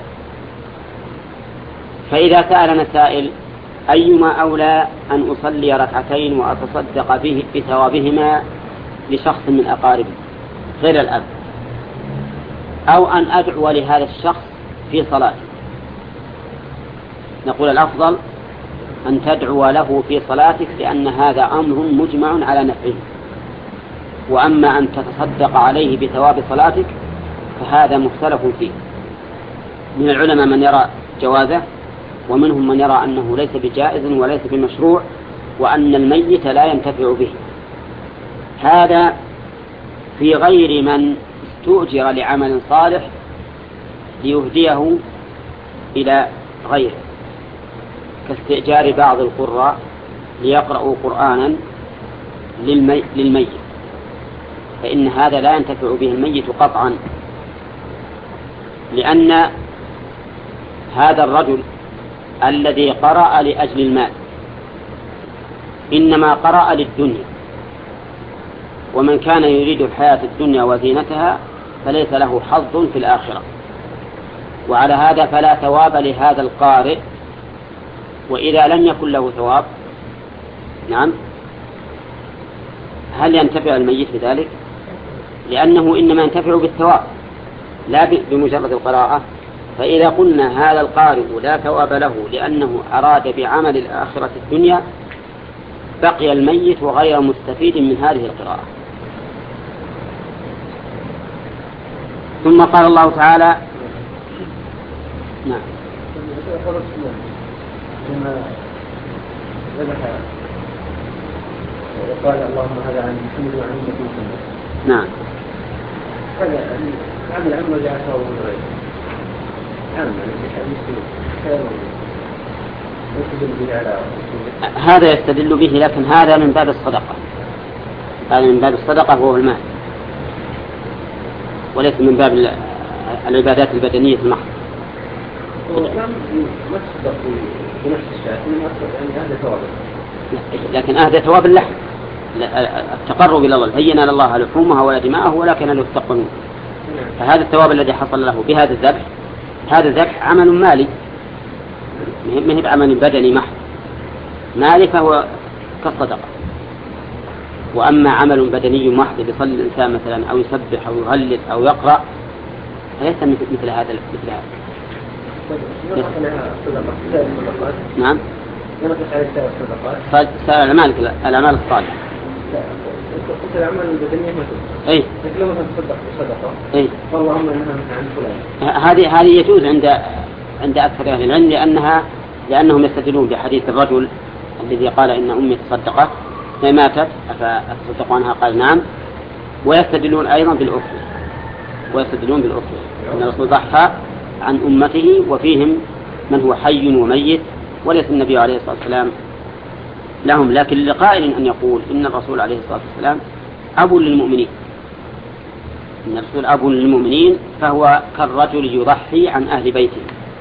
فإذا سألنا سائل أيما أولى أن أصلي ركعتين وأتصدق بثوابهما لشخص من أقاربي غير الأب، أو أن أدعو لهذا الشخص في صلاته؟ نقول الأفضل أن تدعو له في صلاتك، لأن هذا أمر مجمع على نفعه. وأما أن تتصدق عليه بثواب صلاتك فهذا مختلف فيه. من العلماء من يرى جوازه، ومنهم من يرى أنه ليس بجائز وليس بمشروع، وأن الميت لا ينتفع به. هذا في غير من استؤجر لعمل صالح ليهديه إلى غيره، كاستئجار بعض القراء ليقرأوا قرآنا للميت، فإن هذا لا ينتفع به الميت قطعا، لأن هذا الرجل الذي قرأ لأجل المال إنما قرأ للدنيا، ومن كان يريد الحياة الدنيا وزينتها فليس له حظ في الآخرة. وعلى هذا فلا ثواب لهذا القارئ. وإذا لم يكن له ثواب، نعم، هل ينتفع الميت بذلك؟ لأنه إنما ينتفع بالثواب لا بمجرد القراءة. فإذا قلنا هذا القارئ لا ثواب له لأنه أراد بعمل الآخرة الدنيا، بقي الميت غير مستفيد من هذه القراءة. ثم قال الله تعالى: نعم، لما ذبح وقال اللهم هذا عن محمد وعن محمد. نعم، هذا عمل عمل جعله من غيره هذا يستدل به، لكن هذا من باب الصدقة، هذا من باب الصدقة وهو المال، وليس من باب العبادات البدنية المحضة. لكن أهدى ثواب اللحم، التقرب إلى الله، هينا لله لحومها ولا دماءه ولكن له التقنون. فهذا الثواب الذي حصل له بهذا الذبح، هذا الذبح عمل مالي، ما هي بعمل بدني محض، مالي، فهو كالصدقة. وأما عمل بدني محض يصلي الإنسان مثلا أو يسبح أو يهلل أو يقرأ فليس مثل هذا. نعم، سائر الأعمال الصالحة. الأعمال البدنية أي لو مثلا تصدق بصدقة، أي اللهم إنها عن فلان، هذه يجوز عند أكثر أهل العلم، لأنهم يستدلون بحديث الرجل الذي قال إن أمي تصدقت فماتت أفتصدق عنها، قال نعم. ويستدلون أيضا بالأخرى، أن الرسول ضحى عن أمته وفيهم من هو حي وميت، وليس النبي عليه الصلاة والسلام لهم. لكن لقائل أن يقول إن الرسول عليه الصلاة والسلام أب للمؤمنين، إن الرسول أب للمؤمنين، فهو كالرجل يضحي عن أهل بيته.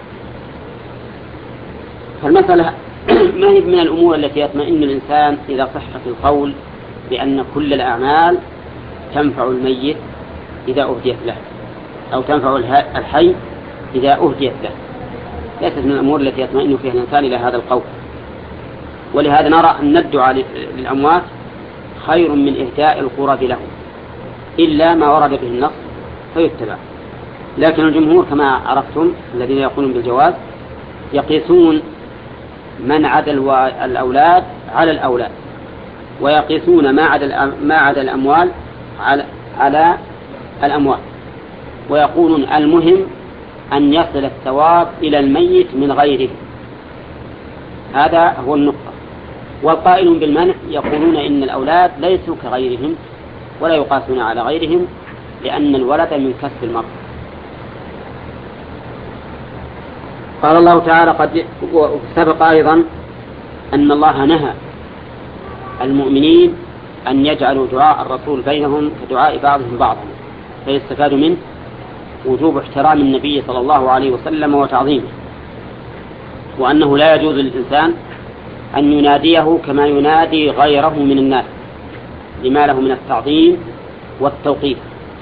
فالمسألة ما هي من الأمور التي يطمئن الإنسان إذا صحت القول بأن كل الأعمال تنفع الميت إذا أهديت له، أو تنفع الحي إذا أهديت له. ليست من الأمور التي يطمئن فيها الإنسان إلى هذا القول. ولهذا نرى أن الدعاء للأموات خير من إهداء القرب لهم، إلا ما ورد به النص فيتبع. لكن الجمهور كما عرفتم الذين يقولون بالجواز يقيسون من عدا الأولاد على الأولاد، ويقيسون ما عدا الأموال على الأموال، ويقولون المهم أن يصل الثواب إلى الميت من غيره. هذا هو النقطة. والقائلون بالمنع يقولون إن الأولاد ليسوا كغيرهم ولا يقاسون على غيرهم، لأن الولد من كسب المرء. قال الله تعالى: قد سبق أيضا أن الله نهى المؤمنين أن يجعلوا دعاء الرسول بينهم كدعاء بعضهم بعضا، فيستفاد منه وجوب احترام النبي صلى الله عليه وسلم وتعظيمه، وأنه لا يجوز للإنسان أن يناديه كما ينادي غيره من الناس لما له من التعظيم والتوقيف.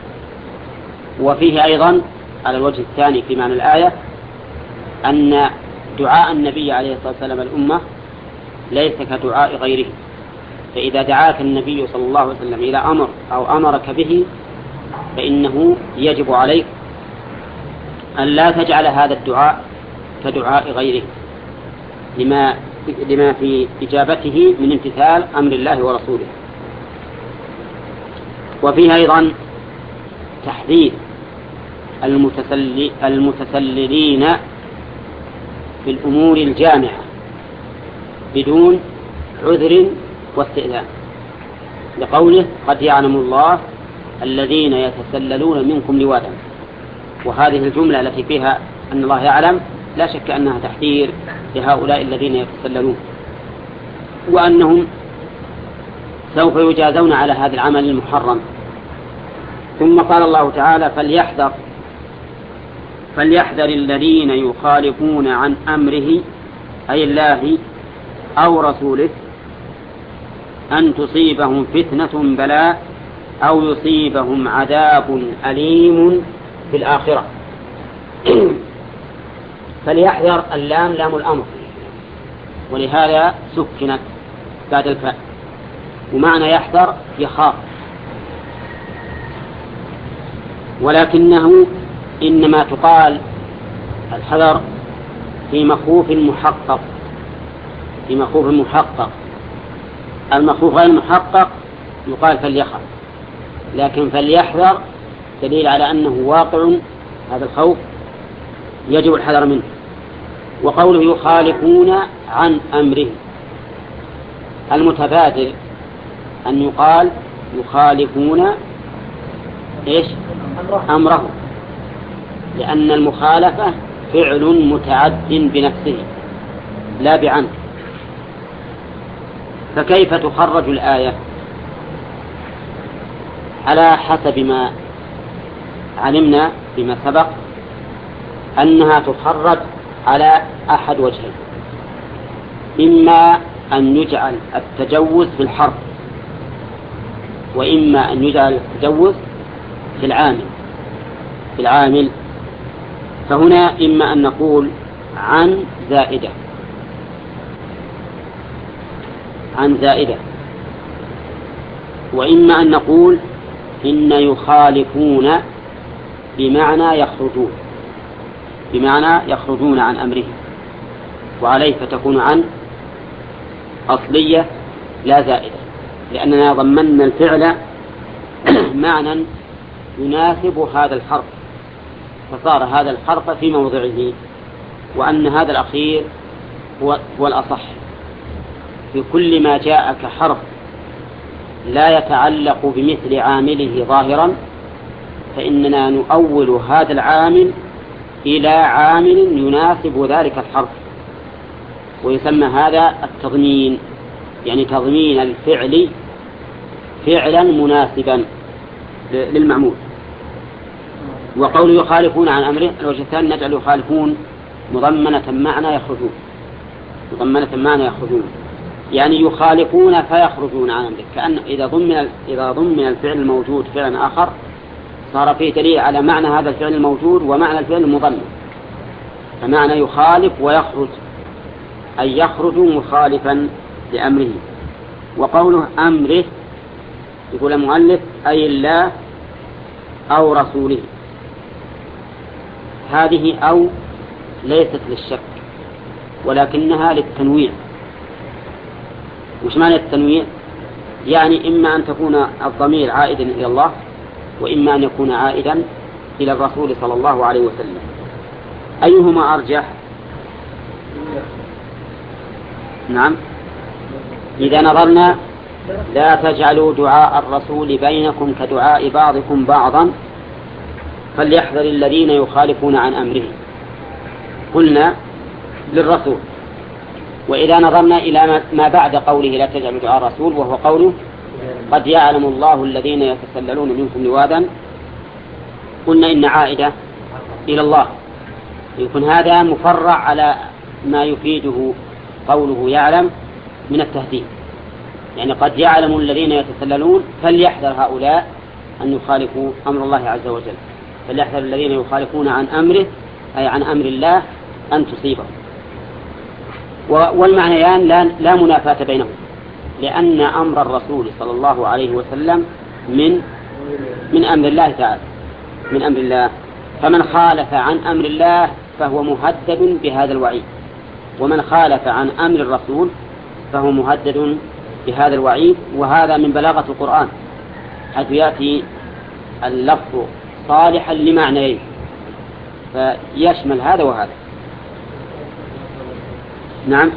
وفيه أيضا على الوجه الثاني في معنى الآية أن دعاء النبي عليه الصلاة والسلام الأمة ليس كدعاء غيره، فإذا دعاك النبي صلى الله عليه وسلم إلى أمر أو أمرك به فإنه يجب عليك أن لا تجعل هذا الدعاء كدعاء غيره لما في إجابته من امتثال أمر الله ورسوله. وفيه أيضا تحذير المتسللين في الأمور الجامعة بدون عذر واستئذان، لقوله قد يعلم الله الذين يتسللون منكم لواذا. وهذه الجملة التي فيها أن الله يعلم لا شك أنها تحذير لهؤلاء الذين يتسللون، وأنهم سوف يجازون على هذا العمل المحرم. ثم قال الله تعالى فليحذر الذين يخالفون عن أمره أي الله أو رسوله أن تصيبهم فتنة بلاء أو يصيبهم عذاب أليم في الآخرة. فليحذر اللام لام الأمر، ولهذا سكنت بعد الفاء، ومعنى يحذر يخاف، ولكنه إنما تقال الحذر في مخوف محقق. في مخوف محقق، المخوف غير المحقق يقال فليخاف، لكن فليحذر دليل على أنه واقع، هذا الخوف يجب الحذر منه. وقوله يخالفون عن أمره، المتبادل أن يقال يخالفون إيش؟ أمره، لأن المخالفة فعل متعد بنفسه لا بعنه. فكيف تخرج الآية؟ على حسب ما علمنا فيما سبق أنها تخرج على أحد وجهين: إما أن يجعل التجوز في الحرف، وإما أن يجعل التجوز في العامل. فهنا إما أن نقول عن زائدة، وإما أن نقول إن يخالفون بمعنى يخرجون عن أمره، وعليه فتكون عن أصلية لا زائدة، لأننا ضمننا الفعل معنى يناسب هذا الحرف، فصار هذا الحرف في موضعه، وأن هذا الأخير هو الأصح. في كل ما جاء كحرف لا يتعلق بمثل عامله ظاهرا فإننا نؤول هذا العامل إلى عامل يناسب ذلك الحرف، ويسمى هذا التضمين، يعني تضمين الفعل فعلا مناسبا للمعمول. وقول يخالفون عن أمره الوجه الثاني نجعل يخالفون مضمنة معنى يخرجون، يعني يخالفون فيخرجون عن أمره، كأن إذا ضمن الفعل الموجود فعلا آخر صار فيه دليل على معنى هذا الفعل الموجود ومعنى الفعل المضمن. فمعنى يخالف ويخرج أي يخرج مخالفا لأمره. وقوله أمره يقول المؤلف أي الله أو رسوله، هذه أو ليست للشك ولكنها للتنويع. وش معنى التنويع؟ يعني إما أن تكون الضمير عائدا إلى الله، وإما أن يكون عائدا إلى الرسول صلى الله عليه وسلم. أيهما أرجح؟ نعم، إذا نظرنا لا تجعلوا دعاء الرسول بينكم كدعاء بعضكم بعضا فليحذر الذين يخالفون عن أمره، قلنا للرسول. وإذا نظرنا إلى ما بعد قوله لا تجعلوا دعاء الرسول وهو قوله قد يعلم الله الذين يتسللون منكم لواذا، قلنا إن عائدة إلى الله، يكون هذا مفرع على ما يفيده قوله يعلم من التهديد، يعني قد يعلم الذين يتسللون فليحذر هؤلاء أن يخالفوا أمر الله عز وجل، فليحذر الذين يخالفون عن أمره أي عن أمر الله أن تصيبهم. والمعنيان لا منافاة بينهم، لأن أمر الرسول صلى الله عليه وسلم من أمر الله تعالى، من أمر الله، فمن خالف عن أمر الله فهو مهدد بهذا الوعيد، ومن خالف عن أمر الرسول فهو مهدد بهذا الوعيد. وهذا من بلاغة القرآن، حيث يأتي اللفظ صالحا لمعنيين، فيشمل هذا وهذا. نعم.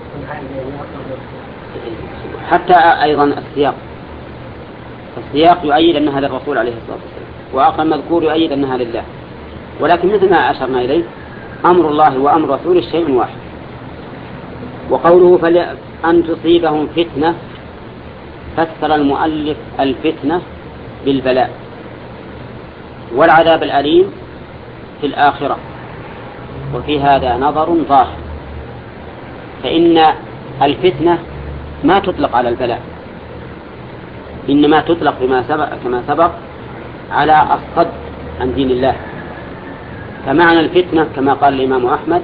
حتى أيضا السياق يؤيد أنها للرسول عليه الصلاة والسلام، وآخر مذكور يؤيد أنها لله، ولكن مثل ما أشرنا إليه أمر الله وأمر رسوله شيء واحد. وقوله أن تصيبهم فتنة، فسر المؤلف الفتنة بالبلاء والعذاب الأليم في الآخرة، وفي هذا نظر ظاهر، فإن الفتنة ما تطلق على البلاء، إنما تطلق كما سبق على الصد عن دين الله. فمعنى الفتنة كما قال الإمام أحمد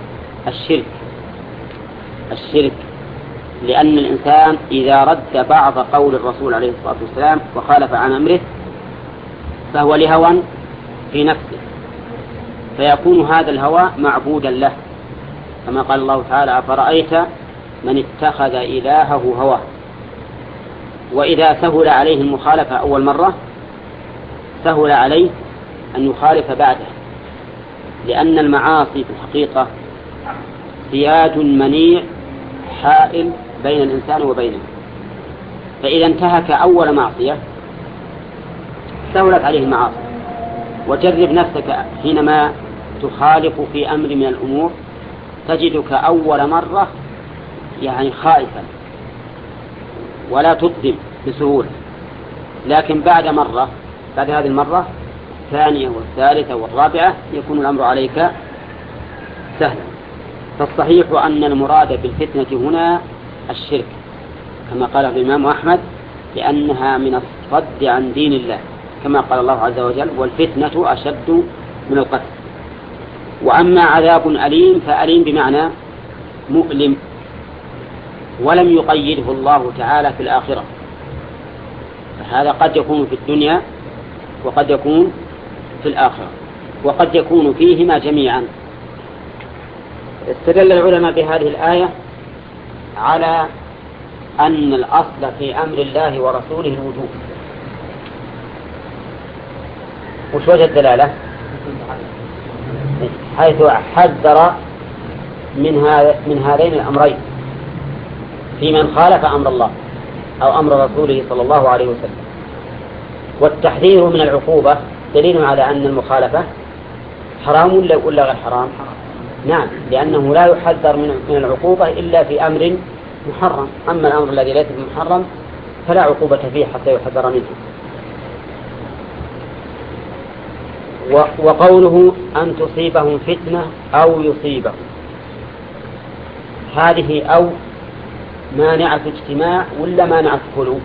الشرك، لأن الإنسان إذا رد بعض قول الرسول عليه الصلاة والسلام وخالف عن أمره فهو لهوى في نفسه، فيكون هذا الهوى معبودا له، كما قال الله تعالى: أفرأيت من اتخذ إلهه هواه. وإذا سهل عليه المخالفة أول مرة سهل عليه أن يخالف بعده، لأن المعاصي في الحقيقة سياج منيع حائل بين الإنسان وبينه، فإذا انتهك أول معصية سهلت عليه المعاصي. وجرب نفسك حينما تخالف في أمر من الأمور تجدك أول مرة يعني خائفا ولا تقدم بسهولة، لكن بعد هذه المرة الثانية والثالثة والرابعة يكون الأمر عليك سهلا. فالصحيح أن المراد بالفتنة هنا الشرك، كما قال الإمام أحمد، لأنها من الصد عن دين الله، كما قال الله عز وجل: والفتنة أشد من القتل. وأما عذاب أليم فأليم بمعنى مؤلم، ولم يقيده الله تعالى في الآخرة، فهذا قد يكون في الدنيا وقد يكون في الآخرة، وقد يكون فيهما جميعا. استدل العلماء بهذه الآية على أن الأصل في أمر الله ورسوله الوجوب. وش وجه الدلالة؟ حيث حذر من هذين الأمرين في من خالف أمر الله أو أمر رسوله صلى الله عليه وسلم. والتحذير من العقوبة دليل على أن المخالفة حرام ولا غير حرام؟ نعم، لأنه لا يحذر من العقوبة إلا في أمر محرم، أما الأمر الذي ليس بمحرم فلا عقوبة فيه حتى يحذر منه. وقوله أن تصيبهم فتنة أو يصيبهم، هذه أو مانعة اجتماع ولا مانعة خلو؟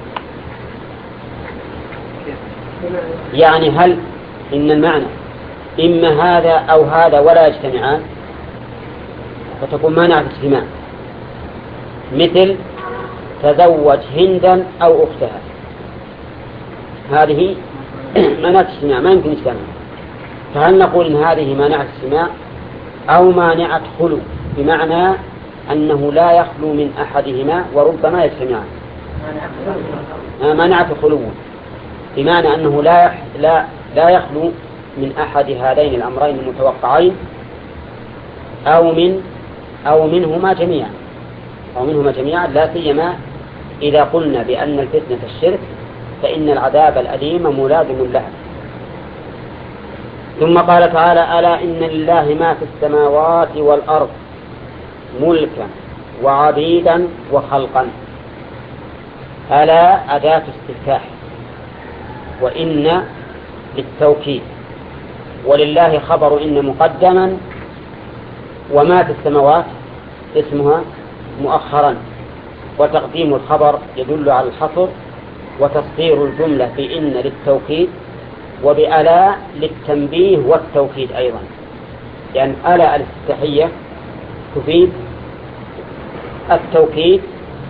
يعني هل إن المعنى إما هذا أو هذا ولا يجتمعان، فتكون مانعة اجتماع، مثل تزوج هندا أو أختها، هذه مانعة اجتماع ما يمكن اجتماع. فهل نقول إن هذه مانعة اجتماع أو مانعة خلو، بمعنى أنه لا يخلو من أحدهما وربما يجتمعان؟ مانعة خلو بمعنى أنه لا يخلو من أحد هذين الأمرين المتوقعين أو منهما جميعا، لا سيما إذا قلنا بأن الفتنة الشرك فإن العذاب الأليم ملازم لها. ثم قال تعالى: ألا إن لله ما في السماوات والأرض ملكا وعبيدا وخلقا. ألا أداة استفتاح، وإن للتوكيد، ولله خبر إن مقدما، وما في السماوات اسمها مؤخرا، وتقديم الخبر يدل على الحصر، وتصدير الجملة بإن للتوكيد وبألا للتنبيه والتوكيد أيضا، يعني ألا الاستفتاحية تفيد التوكيد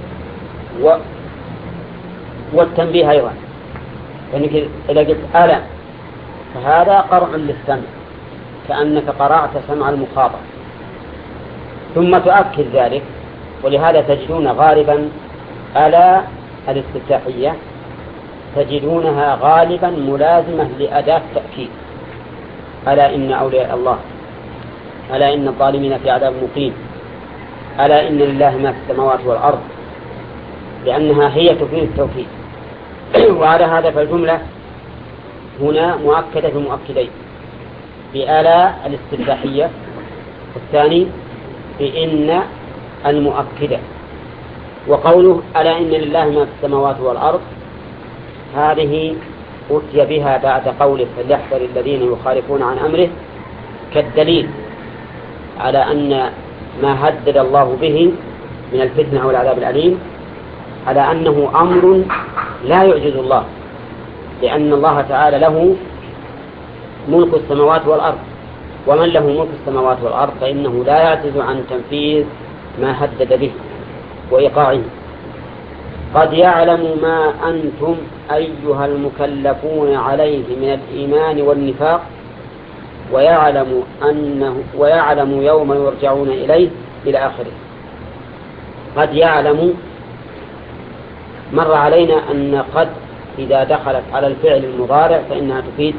والتنبيه أيضا، يعني إذا قلت ألا فهذا قرع للسمع كأنك قرعت سمع المخاطب، ثم تؤكد ذلك. ولهذا تجدون غالبا ألا الاستفتاحية تجدونها غالبا ملازمة لأداة تأكيد، ألا إن أولياء الله، ألا إن الظالمين في عذاب مقيم، ألا إن لله ما في السماوات والأرض، لأنها هي تفيد التوكيد. وعلى هذا فالجملة هنا مؤكدة بمؤكدين: بألا الاستفتاحية، والثاني بإن المؤكدة. وقوله ألا إن لله ما في السماوات والأرض هذه أتي بها بعد قوله فليحذر الذين يخالفون عن أمره، كالدليل على أن ما هدد الله به من الفتنة والعذاب الأليم على أنه أمر لا يعجز الله، لأن الله تعالى له ملك السماوات والأرض، ومن له ملك السماوات والأرض فإنه لا يعجز عن تنفيذ ما هدد به وإيقاعه. قد يعلم ما أنتم أيها المكلفون عليه من الإيمان والنفاق، ويعلم يوم يرجعون إليه إلى آخره. قد يعلم، مر علينا أن قد إذا دخلت على الفعل المضارع فإنها تفيد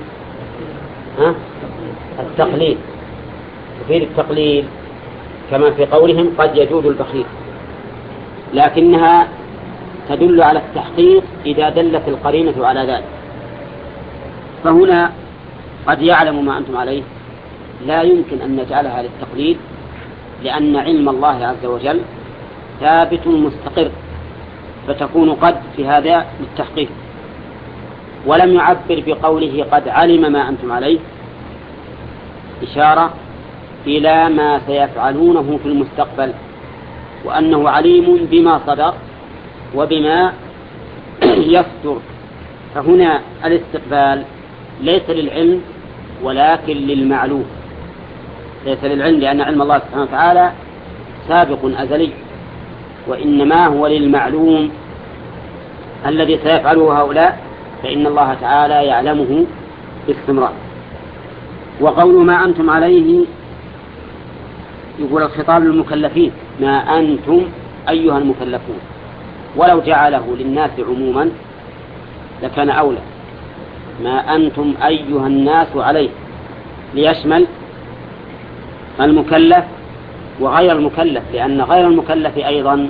التقليل، تفيد التقليل كما في قولهم قد يجود البخيل، لكنها تدل على التحقيق إذا دلت القرينة على ذلك. فهنا قد يعلم ما أنتم عليه لا يمكن أن نجعلها للتقليد، لأن علم الله عز وجل ثابت مستقر، فتكون قد في هذا للتحقيق. ولم يعبر بقوله قد علم ما أنتم عليه إشارة إلى ما سيفعلونه في المستقبل، وأنه عليم بما صدر وبما يصدر. فهنا الاستقبال ليس للعلم ولكن للمعلوم، ليس للعلم لأن علم الله سبحانه وتعالى سابق أزلي، وإنما هو للمعلوم الذي سيفعله هؤلاء، فإن الله تعالى يعلمه باستمرار. وقول ما أنتم عليه يقول الخطاب للمكلفين، ما أنتم أيها المكلفون، ولو جعله للناس عموما لكان أولى. ما أنتم أيها الناس عليه ليشمل المكلف وغير المكلف، لأن غير المكلف أيضا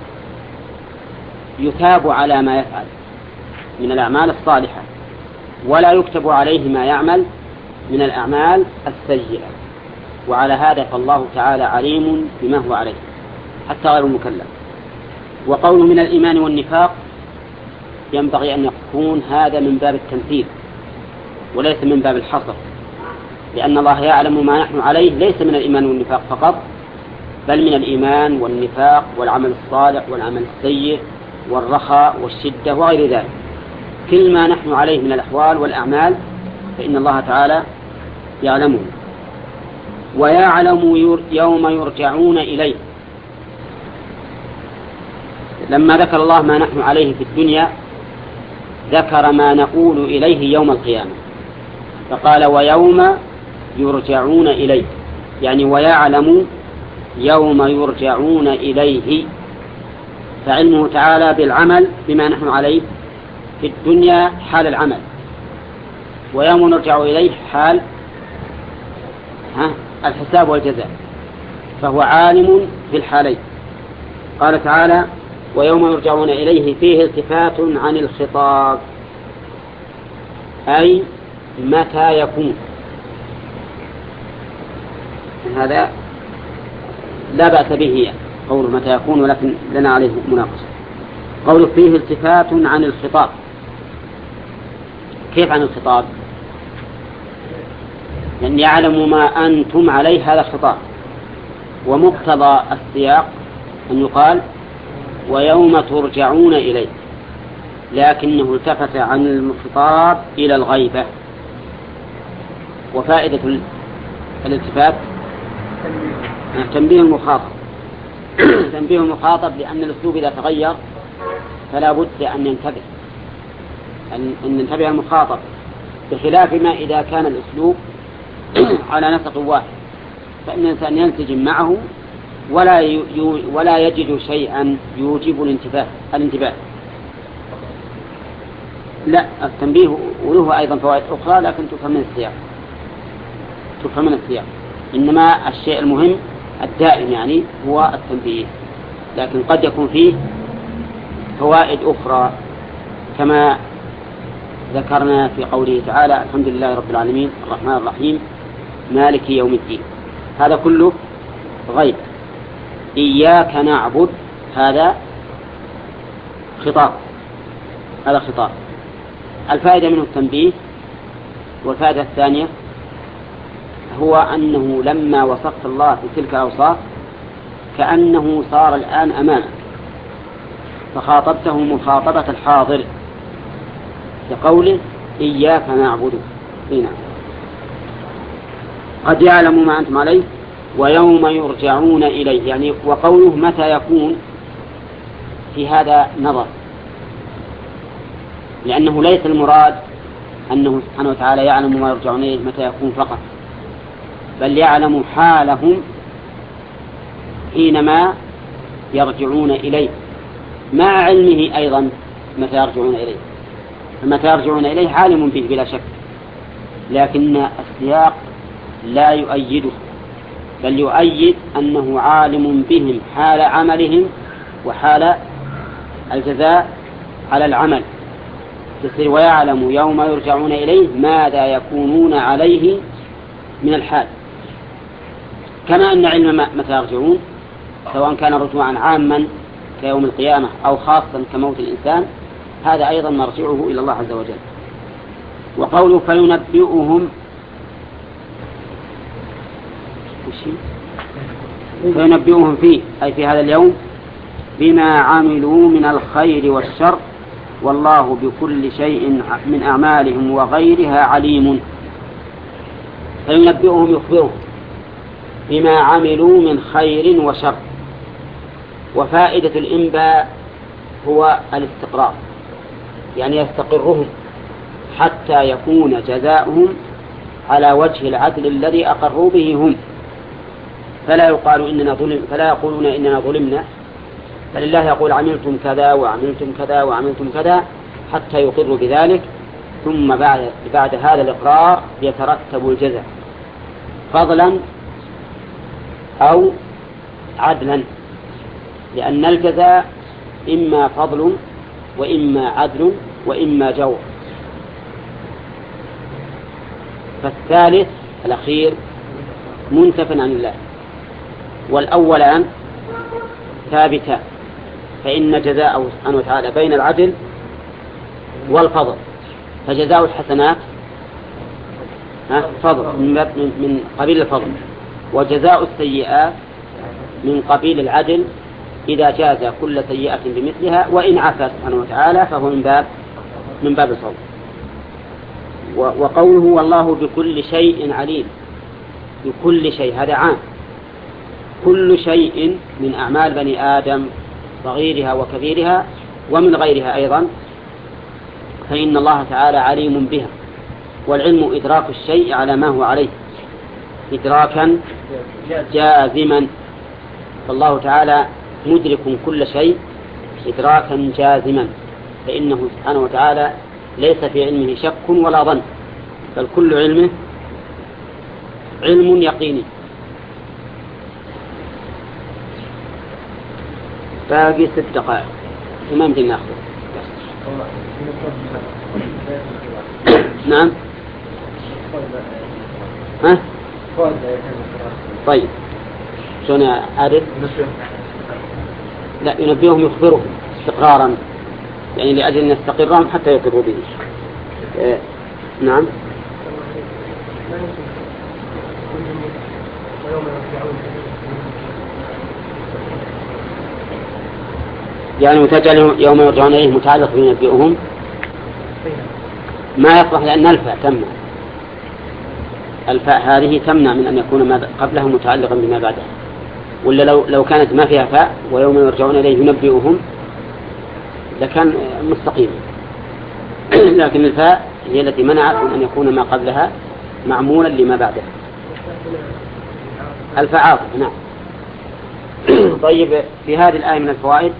يثاب على ما يفعل من الأعمال الصالحة، ولا يكتب عليه ما يعمل من الأعمال السيئة. وعلى هذا فالله تعالى عليم بما هو عليه حتى غير المكلف. وقول من الإيمان والنفاق ينبغي أن يكون هذا من باب التمثيل وليس من باب الحصر، لأن الله يعلم ما نحن عليه ليس من الإيمان والنفاق فقط، بل من الإيمان والنفاق والعمل الصالح والعمل السيء والرخاء والشدة وغير ذلك. كل ما نحن عليه من الأحوال والأعمال فإن الله تعالى يعلمه. ويعلم يوم يرجعون إليه. لما ذكر الله ما نحن عليه في الدنيا ذكر ما نقول إليه يوم القيامة، فقال ويوم يرجعون إليه، يعني ويعلم يوم يرجعون إليه، فعلمه تعالى بالعمل بما نحن عليه في الدنيا حال العمل، ويوم نرجع إليه حال الحساب والجزاء، فهو عالم بالحالين. قال تعالى ويوم يرجعون إليه فيه التفات عن الخطاب، أي متى يكون. هذا لا بأس به قول متى يكون، ولكن لنا عليه مناقشة. قول فيه التفات عن الخطاب، كيف عن الخطاب؟ لأن يعلم ما أنتم عليه هذا الخطاب، ومقتضى السياق أن يقال ويوم ترجعون إليه، لكنه التفت عن الخطاب إلى الغيبة. وفائدة الالتفات تنبيه المخاطب تنبيه المخاطب، لأن الأسلوب إذا تغير فلا بد أن ينتبه أن ينتبه المخاطب، بخلاف ما إذا كان الأسلوب على نسق واحد فإن الإنسان ينسجم معه ولا يجد شيئا يوجب الانتباه. لا، التنبيه وله أيضا فوائد أخرى لكن تفهم من السياق. تفهم من السياق. إنما الشيء المهم الدائم يعني هو التنبيه، لكن قد يكون فيه فوائد أخرى كما ذكرنا في قوله تعالى: الحمد لله رب العالمين الرحمن الرحيم مالك يوم الدين. هذا كله غيب. إياك نعبد هذا خطاب، هذا خطاب. الفائدة منه التنبيه. والفائدة الثانية هو أنه لما وصفت الله في تلك الأوصاف كأنه صار الآن أمامك فخاطبته مخاطبة الحاضر لقوله إياك نعبد. هنا قد يعلم ما أنتم عليه ويوم يرجعون إليه، يعني وقوله متى يكون في هذا نظر، لأنه ليس المراد أنه سبحانه وتعالى يعلم ما يرجعون إليه متى يكون فقط، بل يعلم حالهم حينما يرجعون إليه مع علمه أيضا متى يرجعون إليه. فمتى يرجعون إليه عالم به بلا شك، لكن السياق لا يؤيده، بل يؤيد أنه عالم بهم حال عملهم وحال الجزاء على العمل، ويعلم يوم يرجعون إليه ماذا يكونون عليه من الحال، كما أن علم متى يرجعون سواء كان رجوعا عاما كيوم القيامة أو خاصا كموت الإنسان، هذا أيضا مرجعه إلى الله عز وجل. وقوله فينبئهم فيه أي في هذا اليوم بما عملوا من الخير والشر والله بكل شيء من أعمالهم وغيرها عليم. فينبئهم يخبرهم بما عملوا من خير وشر. وفائدة الإنباء هو الاستقرار، يعني يستقرهم حتى يكون جزاؤهم على وجه العدل الذي أقروا به هم، فلا يقولون إننا ظلمنا، بل الله يقول عملتم كذا وعملتم كذا وعملتم كذا حتى يقروا بذلك، ثم بعد هذا الإقرار يترتب الجزاء فضلا أو عدلا، لأن الجزاء إما فضل وإما عدل وإما جور. فالثالث الأخير منتف عن الله، والأولان ثابتان، فإن جزاءه سبحانه وتعالى بين العدل والفضل، فجزاء الحسنات فضل من قبيل الفضل، وجزاء السيئات من قبيل العدل إذا جاز كل سيئة بمثلها، وإن عفا سبحانه وتعالى فهو من باب الفضل. وقوله والله بكل شيء عليم، بكل شيء هذا عام، كل شيء من أعمال بني آدم صغيرها وكبيرها ومن غيرها أيضا، فإن الله تعالى عليم بها. والعلم إدراك الشيء على ما هو عليه إدراكا جازما، فالله تعالى مدرك كل شيء إدراكا جازما، فإنه سبحانه وتعالى ليس في علمه شك ولا ظن، بل كل علمه علم يقيني. باقي 6 دقائق وما يمكن ناخذ. نعم. ها؟ طيب شلون أعرف؟ لا، ينبئهم يخبرهم استقرارا، يعني لأجل أن يستقرهم حتى يقروا به. نعم. يعني متجل يوم يرجعون إليه متعلق بينبئهم ما يصلح، لأن الفاء تمنع، الفاء هذه تمنع من أن يكون ما قبله متعلقا بما بعده، ولا لو كانت ما فيها فاء ويوم يرجعون إليه ينبئهم لكان مستقيم، لكن الفاء هي التي منعت من أن يكون ما قبلها معمولا لما بعده. الفاء عاطف. نعم. طيب في هذه الآية من الفوائد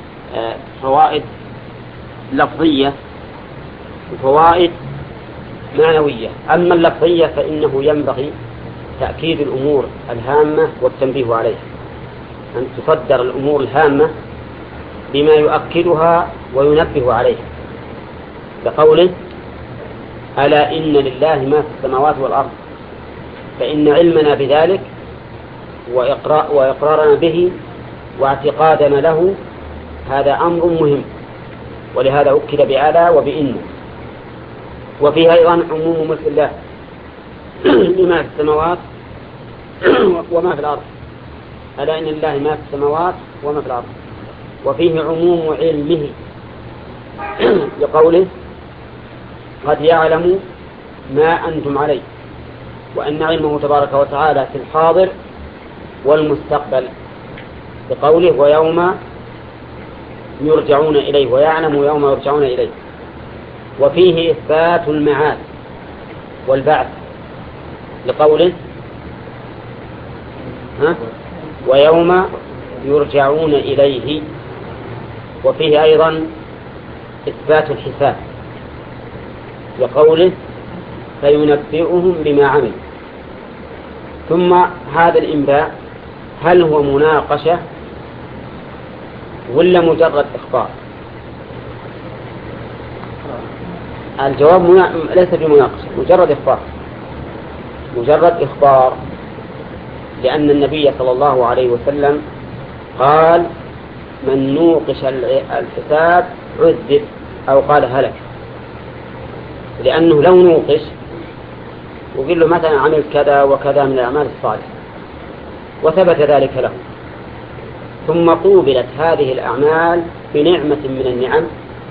فوائد لفظية وفوائد معنوية. أما اللفظية فإنه ينبغي تأكيد الأمور الهامة والتنبيه عليها، أن تصدر الأمور الهامة بما يؤكدها وينبه عليها، بقوله ألا إن لله ما في السماوات والأرض، فإن علمنا بذلك وإقرارنا به واعتقادنا له هذا أمر مهم، ولهذا أكد بألا وبإن. وفيها أيضا عموم ملك الله لما في السماوات وما في الأرض، ألا إن لله ما في السماوات وما في الأرض. وفيه عموم علمه لقوله قد يعلم ما أنتم عليه، وأن علمه تبارك وتعالى في الحاضر والمستقبل، بقوله ويوم يرجعون إليه، ويعلم يوم يرجعون إليه. وفيه إثبات المعاد والبعث لقوله ويوم يرجعون إليه. وفيه أيضا إثبات الحساب لقوله فينبئهم بما عملوا. ثم هذا الإنباء هل هو مناقشة ولا مجرد إخبار؟ الجواب ليس بمناقشة، مجرد إخبار، مجرد إخبار، لأن النبي صلى الله عليه وسلم قال من نوقش الحساب عذب، أو قال هلك، لأنه لو نوقش وقل له مثلا عمل كذا وكذا من الأعمال الصالحة وثبت ذلك له، ثم قوبلت هذه الأعمال بنعمة من النعم،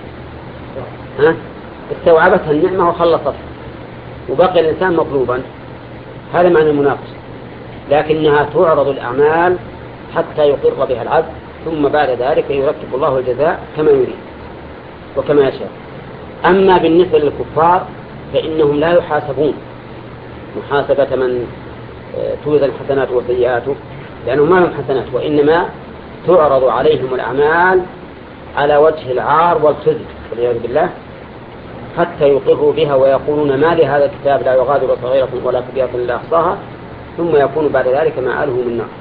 استوعبتها النعمة وخلصتها وبقي الإنسان مطلوبا، هذا معنى المناقشة. لكنها تعرض الأعمال حتى يقر بها العبد، ثم بعد ذلك يرتب الله الجزاء كما يريد وكما يشاء. أما بالنسبة للكفار فإنهم لا يحاسبون محاسبة من توزن حسناته وسيئاته، لأنهم ما لهم حسنات، وإنما تعرض عليهم الأعمال على وجه العار والخزي والعياذ بالله، حتى يقروا بها ويقولون ما لهذا الكتاب لا يغادر صغيرة ولا كبيرة إلا أحصاها، ثم يكون بعد ذلك مآله من النار.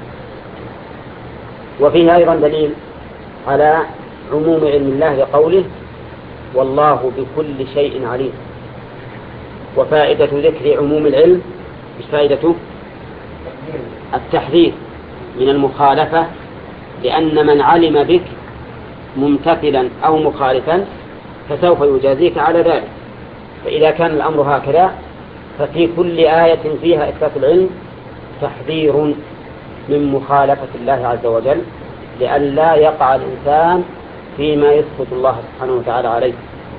وفيه أيضا دليل على عموم علم الله لقوله والله بكل شيء عليم. وفائدة ذكر عموم العلم مش فائدته التحذير من المخالفة، لأن من علم بك ممتثلا أو مخالفا فسوف يجازيك على ذلك. فإذا كان الأمر هكذا ففي كل آية فيها إثبات العلم تحذير من مخالفة الله عز وجل، لئلا يقع الإنسان فيما يسخط الله سبحانه وتعالى عليه.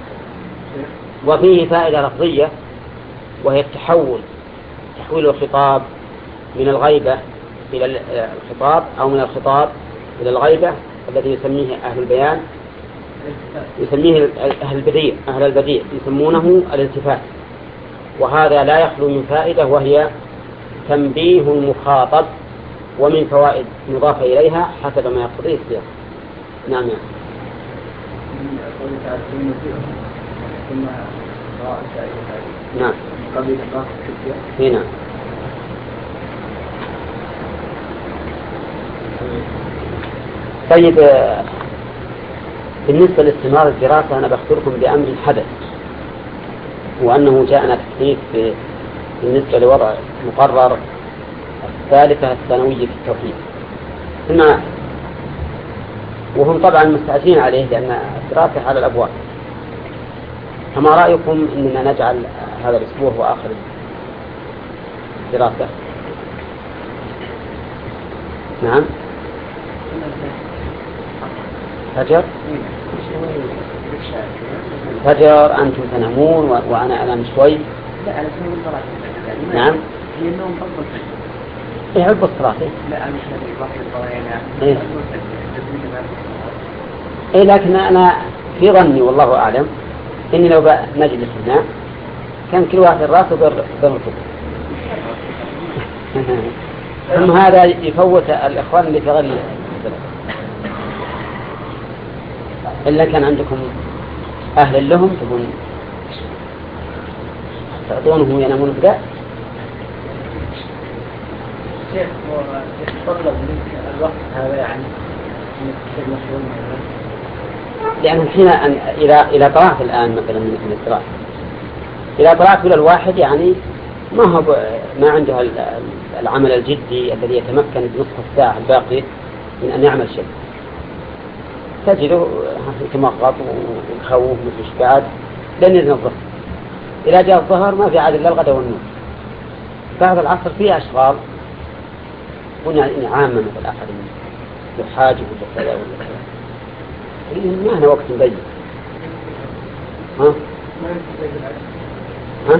وفيه فائدة لفظية وهي تحويل الخطاب من الغيبة إلى الخطاب، أو من الخطاب إلى الغيبة، الذي يسميه أهل البيان يسميه أهل البديع يسمونه الالتفات. وهذا لا يخلو من فائدة، وهي تنبيه المخاطب، ومن فوائد مضافة إليها حسب ما يقتضيه السياق. نعم يعني. نعم هنا. طيب بالنسبة لاستمرار الدراسة أنا بخبركم بأمر حدث، وأنه جاءنا تكليف بالنسبة لوضع مقرر الثالثة الثانوية في التوحيد، وهم طبعا مستعجلين عليه لأن الدراسة على الأبواب. فما رأيكم أننا نجعل هذا الأسبوع هو آخر الدراسة؟ نعم فجر أنتم تنامون وأنا أنام شوي. لا أنا سوي الصلاة. نعم هي النوم قبل الفجر. إيه عقب الصلاة؟ لا أنا مش هذي بحر الضوئنا. إيه لكن أنا في ظني والله أعلم إني لو نجلس هنا كان كل واحد راسه بالركوب. ثم هذا يفوت الإخوان اللي في غير إلا كان عندكم أهل لهم تقول تعطونه وينامون فداء. شيخ تطلب منك الوقت هذا يعني لأن الحين إذا طلعت الآن مثلا من الاستراحة، إذا طلعت إلى الواحد يعني ما عنده العمل الجدي الذي يتمكن بنصف الساعة الباقية من أن يعمل شيء، تجده يتمغط ويخوف مثل بعد لن يزن الظهر. إذا جاء الظهر ما في عاد إلا الغداء والنوم. بعد العصر فيه أشغال هنا عامة، مثل أحد له حاجة ولا كذا ولا كذا، ما هنا وقت ضيق. ها؟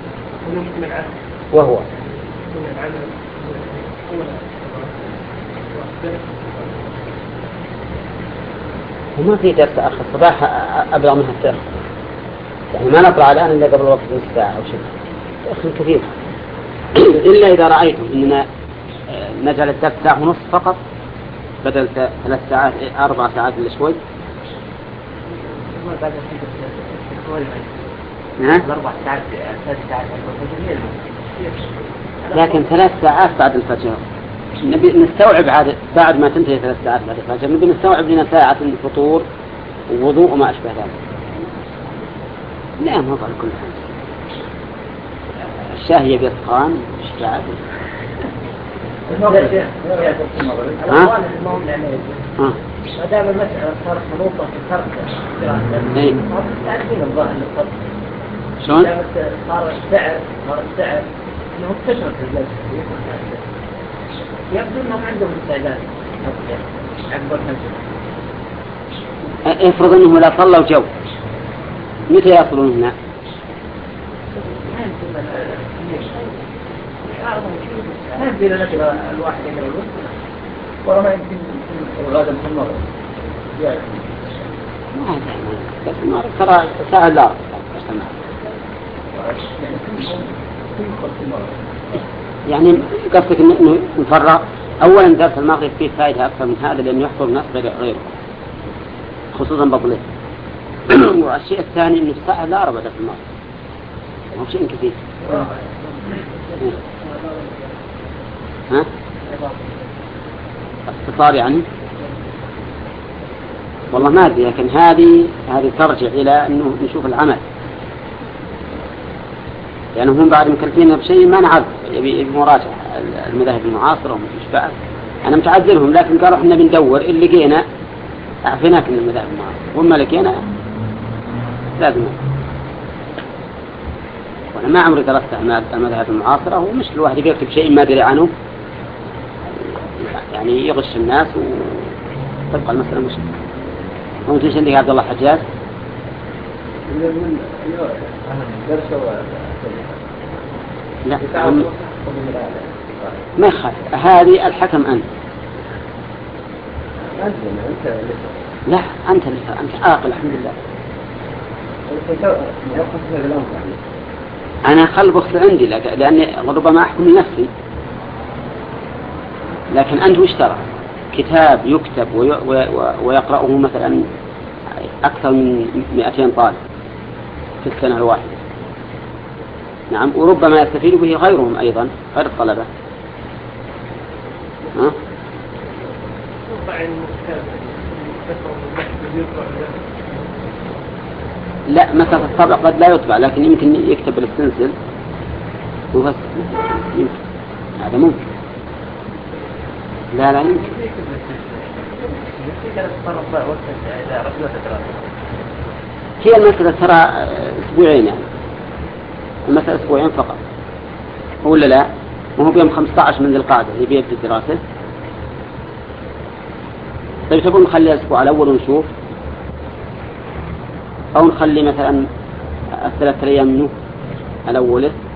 وهو وما في درس آخر الصباح أبلغ منها التأخر، يعني ما نطلع الآن إلا قبل وقت نصف ساعة أو شيء، تأخر كثير. إلا إذا رأيتم إننا نجعل الدرس ساعة ونصف فقط بدل 3 ساعات 4 ساعات إلا شوي. نعم 4 ساعات 3 ساعات لكن 3 ساعات بعد الفجر نبي نستوعب بعد ما تنتهي 3 ساعات بعد الفجر نبي نستوعب لنا ساعة فطور ووضوء وما أشبه ذلك. لا ما ضل كل حاجة الشاهية بيطقان مش بعد. ما دام المسألة صارت منوطة في فرق تعرفين الظاهر للفرق شلون؟ صار السعر انه انتشر في البلد يبدو انهم عندهم استعداد اكبر من افرض انهم لا صلوا جو متى يصلون هنا؟ ما يمكن لك الواحد يقرأ الوقت ولا ما يمكن الغادة في المرض بس المرض ترى ساعة لا يعني قصدك انه نفرق. اولا درس المغرب فيه فائدة اكثر من هذا لانه يحضر الناس غيره خصوصا بطلين. والشيء الثاني انه الساعة لا ربع درس المغرب هو شيء كثير. ها؟ اختصار يعني والله ما أدري، لكن هذه ترجع إلى أنه نشوف العمل، يعني هم بعد مكلفين بشيء ما نعرف يبي مراجعة المذاهب المعاصرة ومش بعد. أنا متعذرهم لكن قالوا إحنا بندور اللي لقينا أعفناك من المذاهب المعاصرة وما لقينا لازم. وأنا ما عمري درست المذاهب المعاصرة ومش الواحد يكتب شيء ما دري عنه يعني يغش الناس وتبقى المسألة مشكلة. ممكن عندك عبد الله حجاج لا ما يخالف هذه الحكم أنت لا أنت عاقل الحمد لله. أنا خل بخص عندي لأني ربما أحكم لنفسي، لكن أنت وش ترى كتاب يكتب ويقرأه مثلا أكثر من 200 طالب في السنة الواحدة. نعم وربما يستفيد به غيرهم أيضا غير الطلبة. ها؟ لا مسافة الطبع قد لا يطبع لكن يمكن يكتب بالستنسل وبس يمكن. هذا ممكن. لا يمكن. هي المسألة ترى أسبوعين يعني المسألة أسبوعين فقط ولا لا؟ وهو بيوم 15 من ذي القعدة اللي بيبدأ الدراسة. طيب تبون نخلي الأسبوع الأول ونشوف أو نخلي مثلا 3 أيام منه الأوله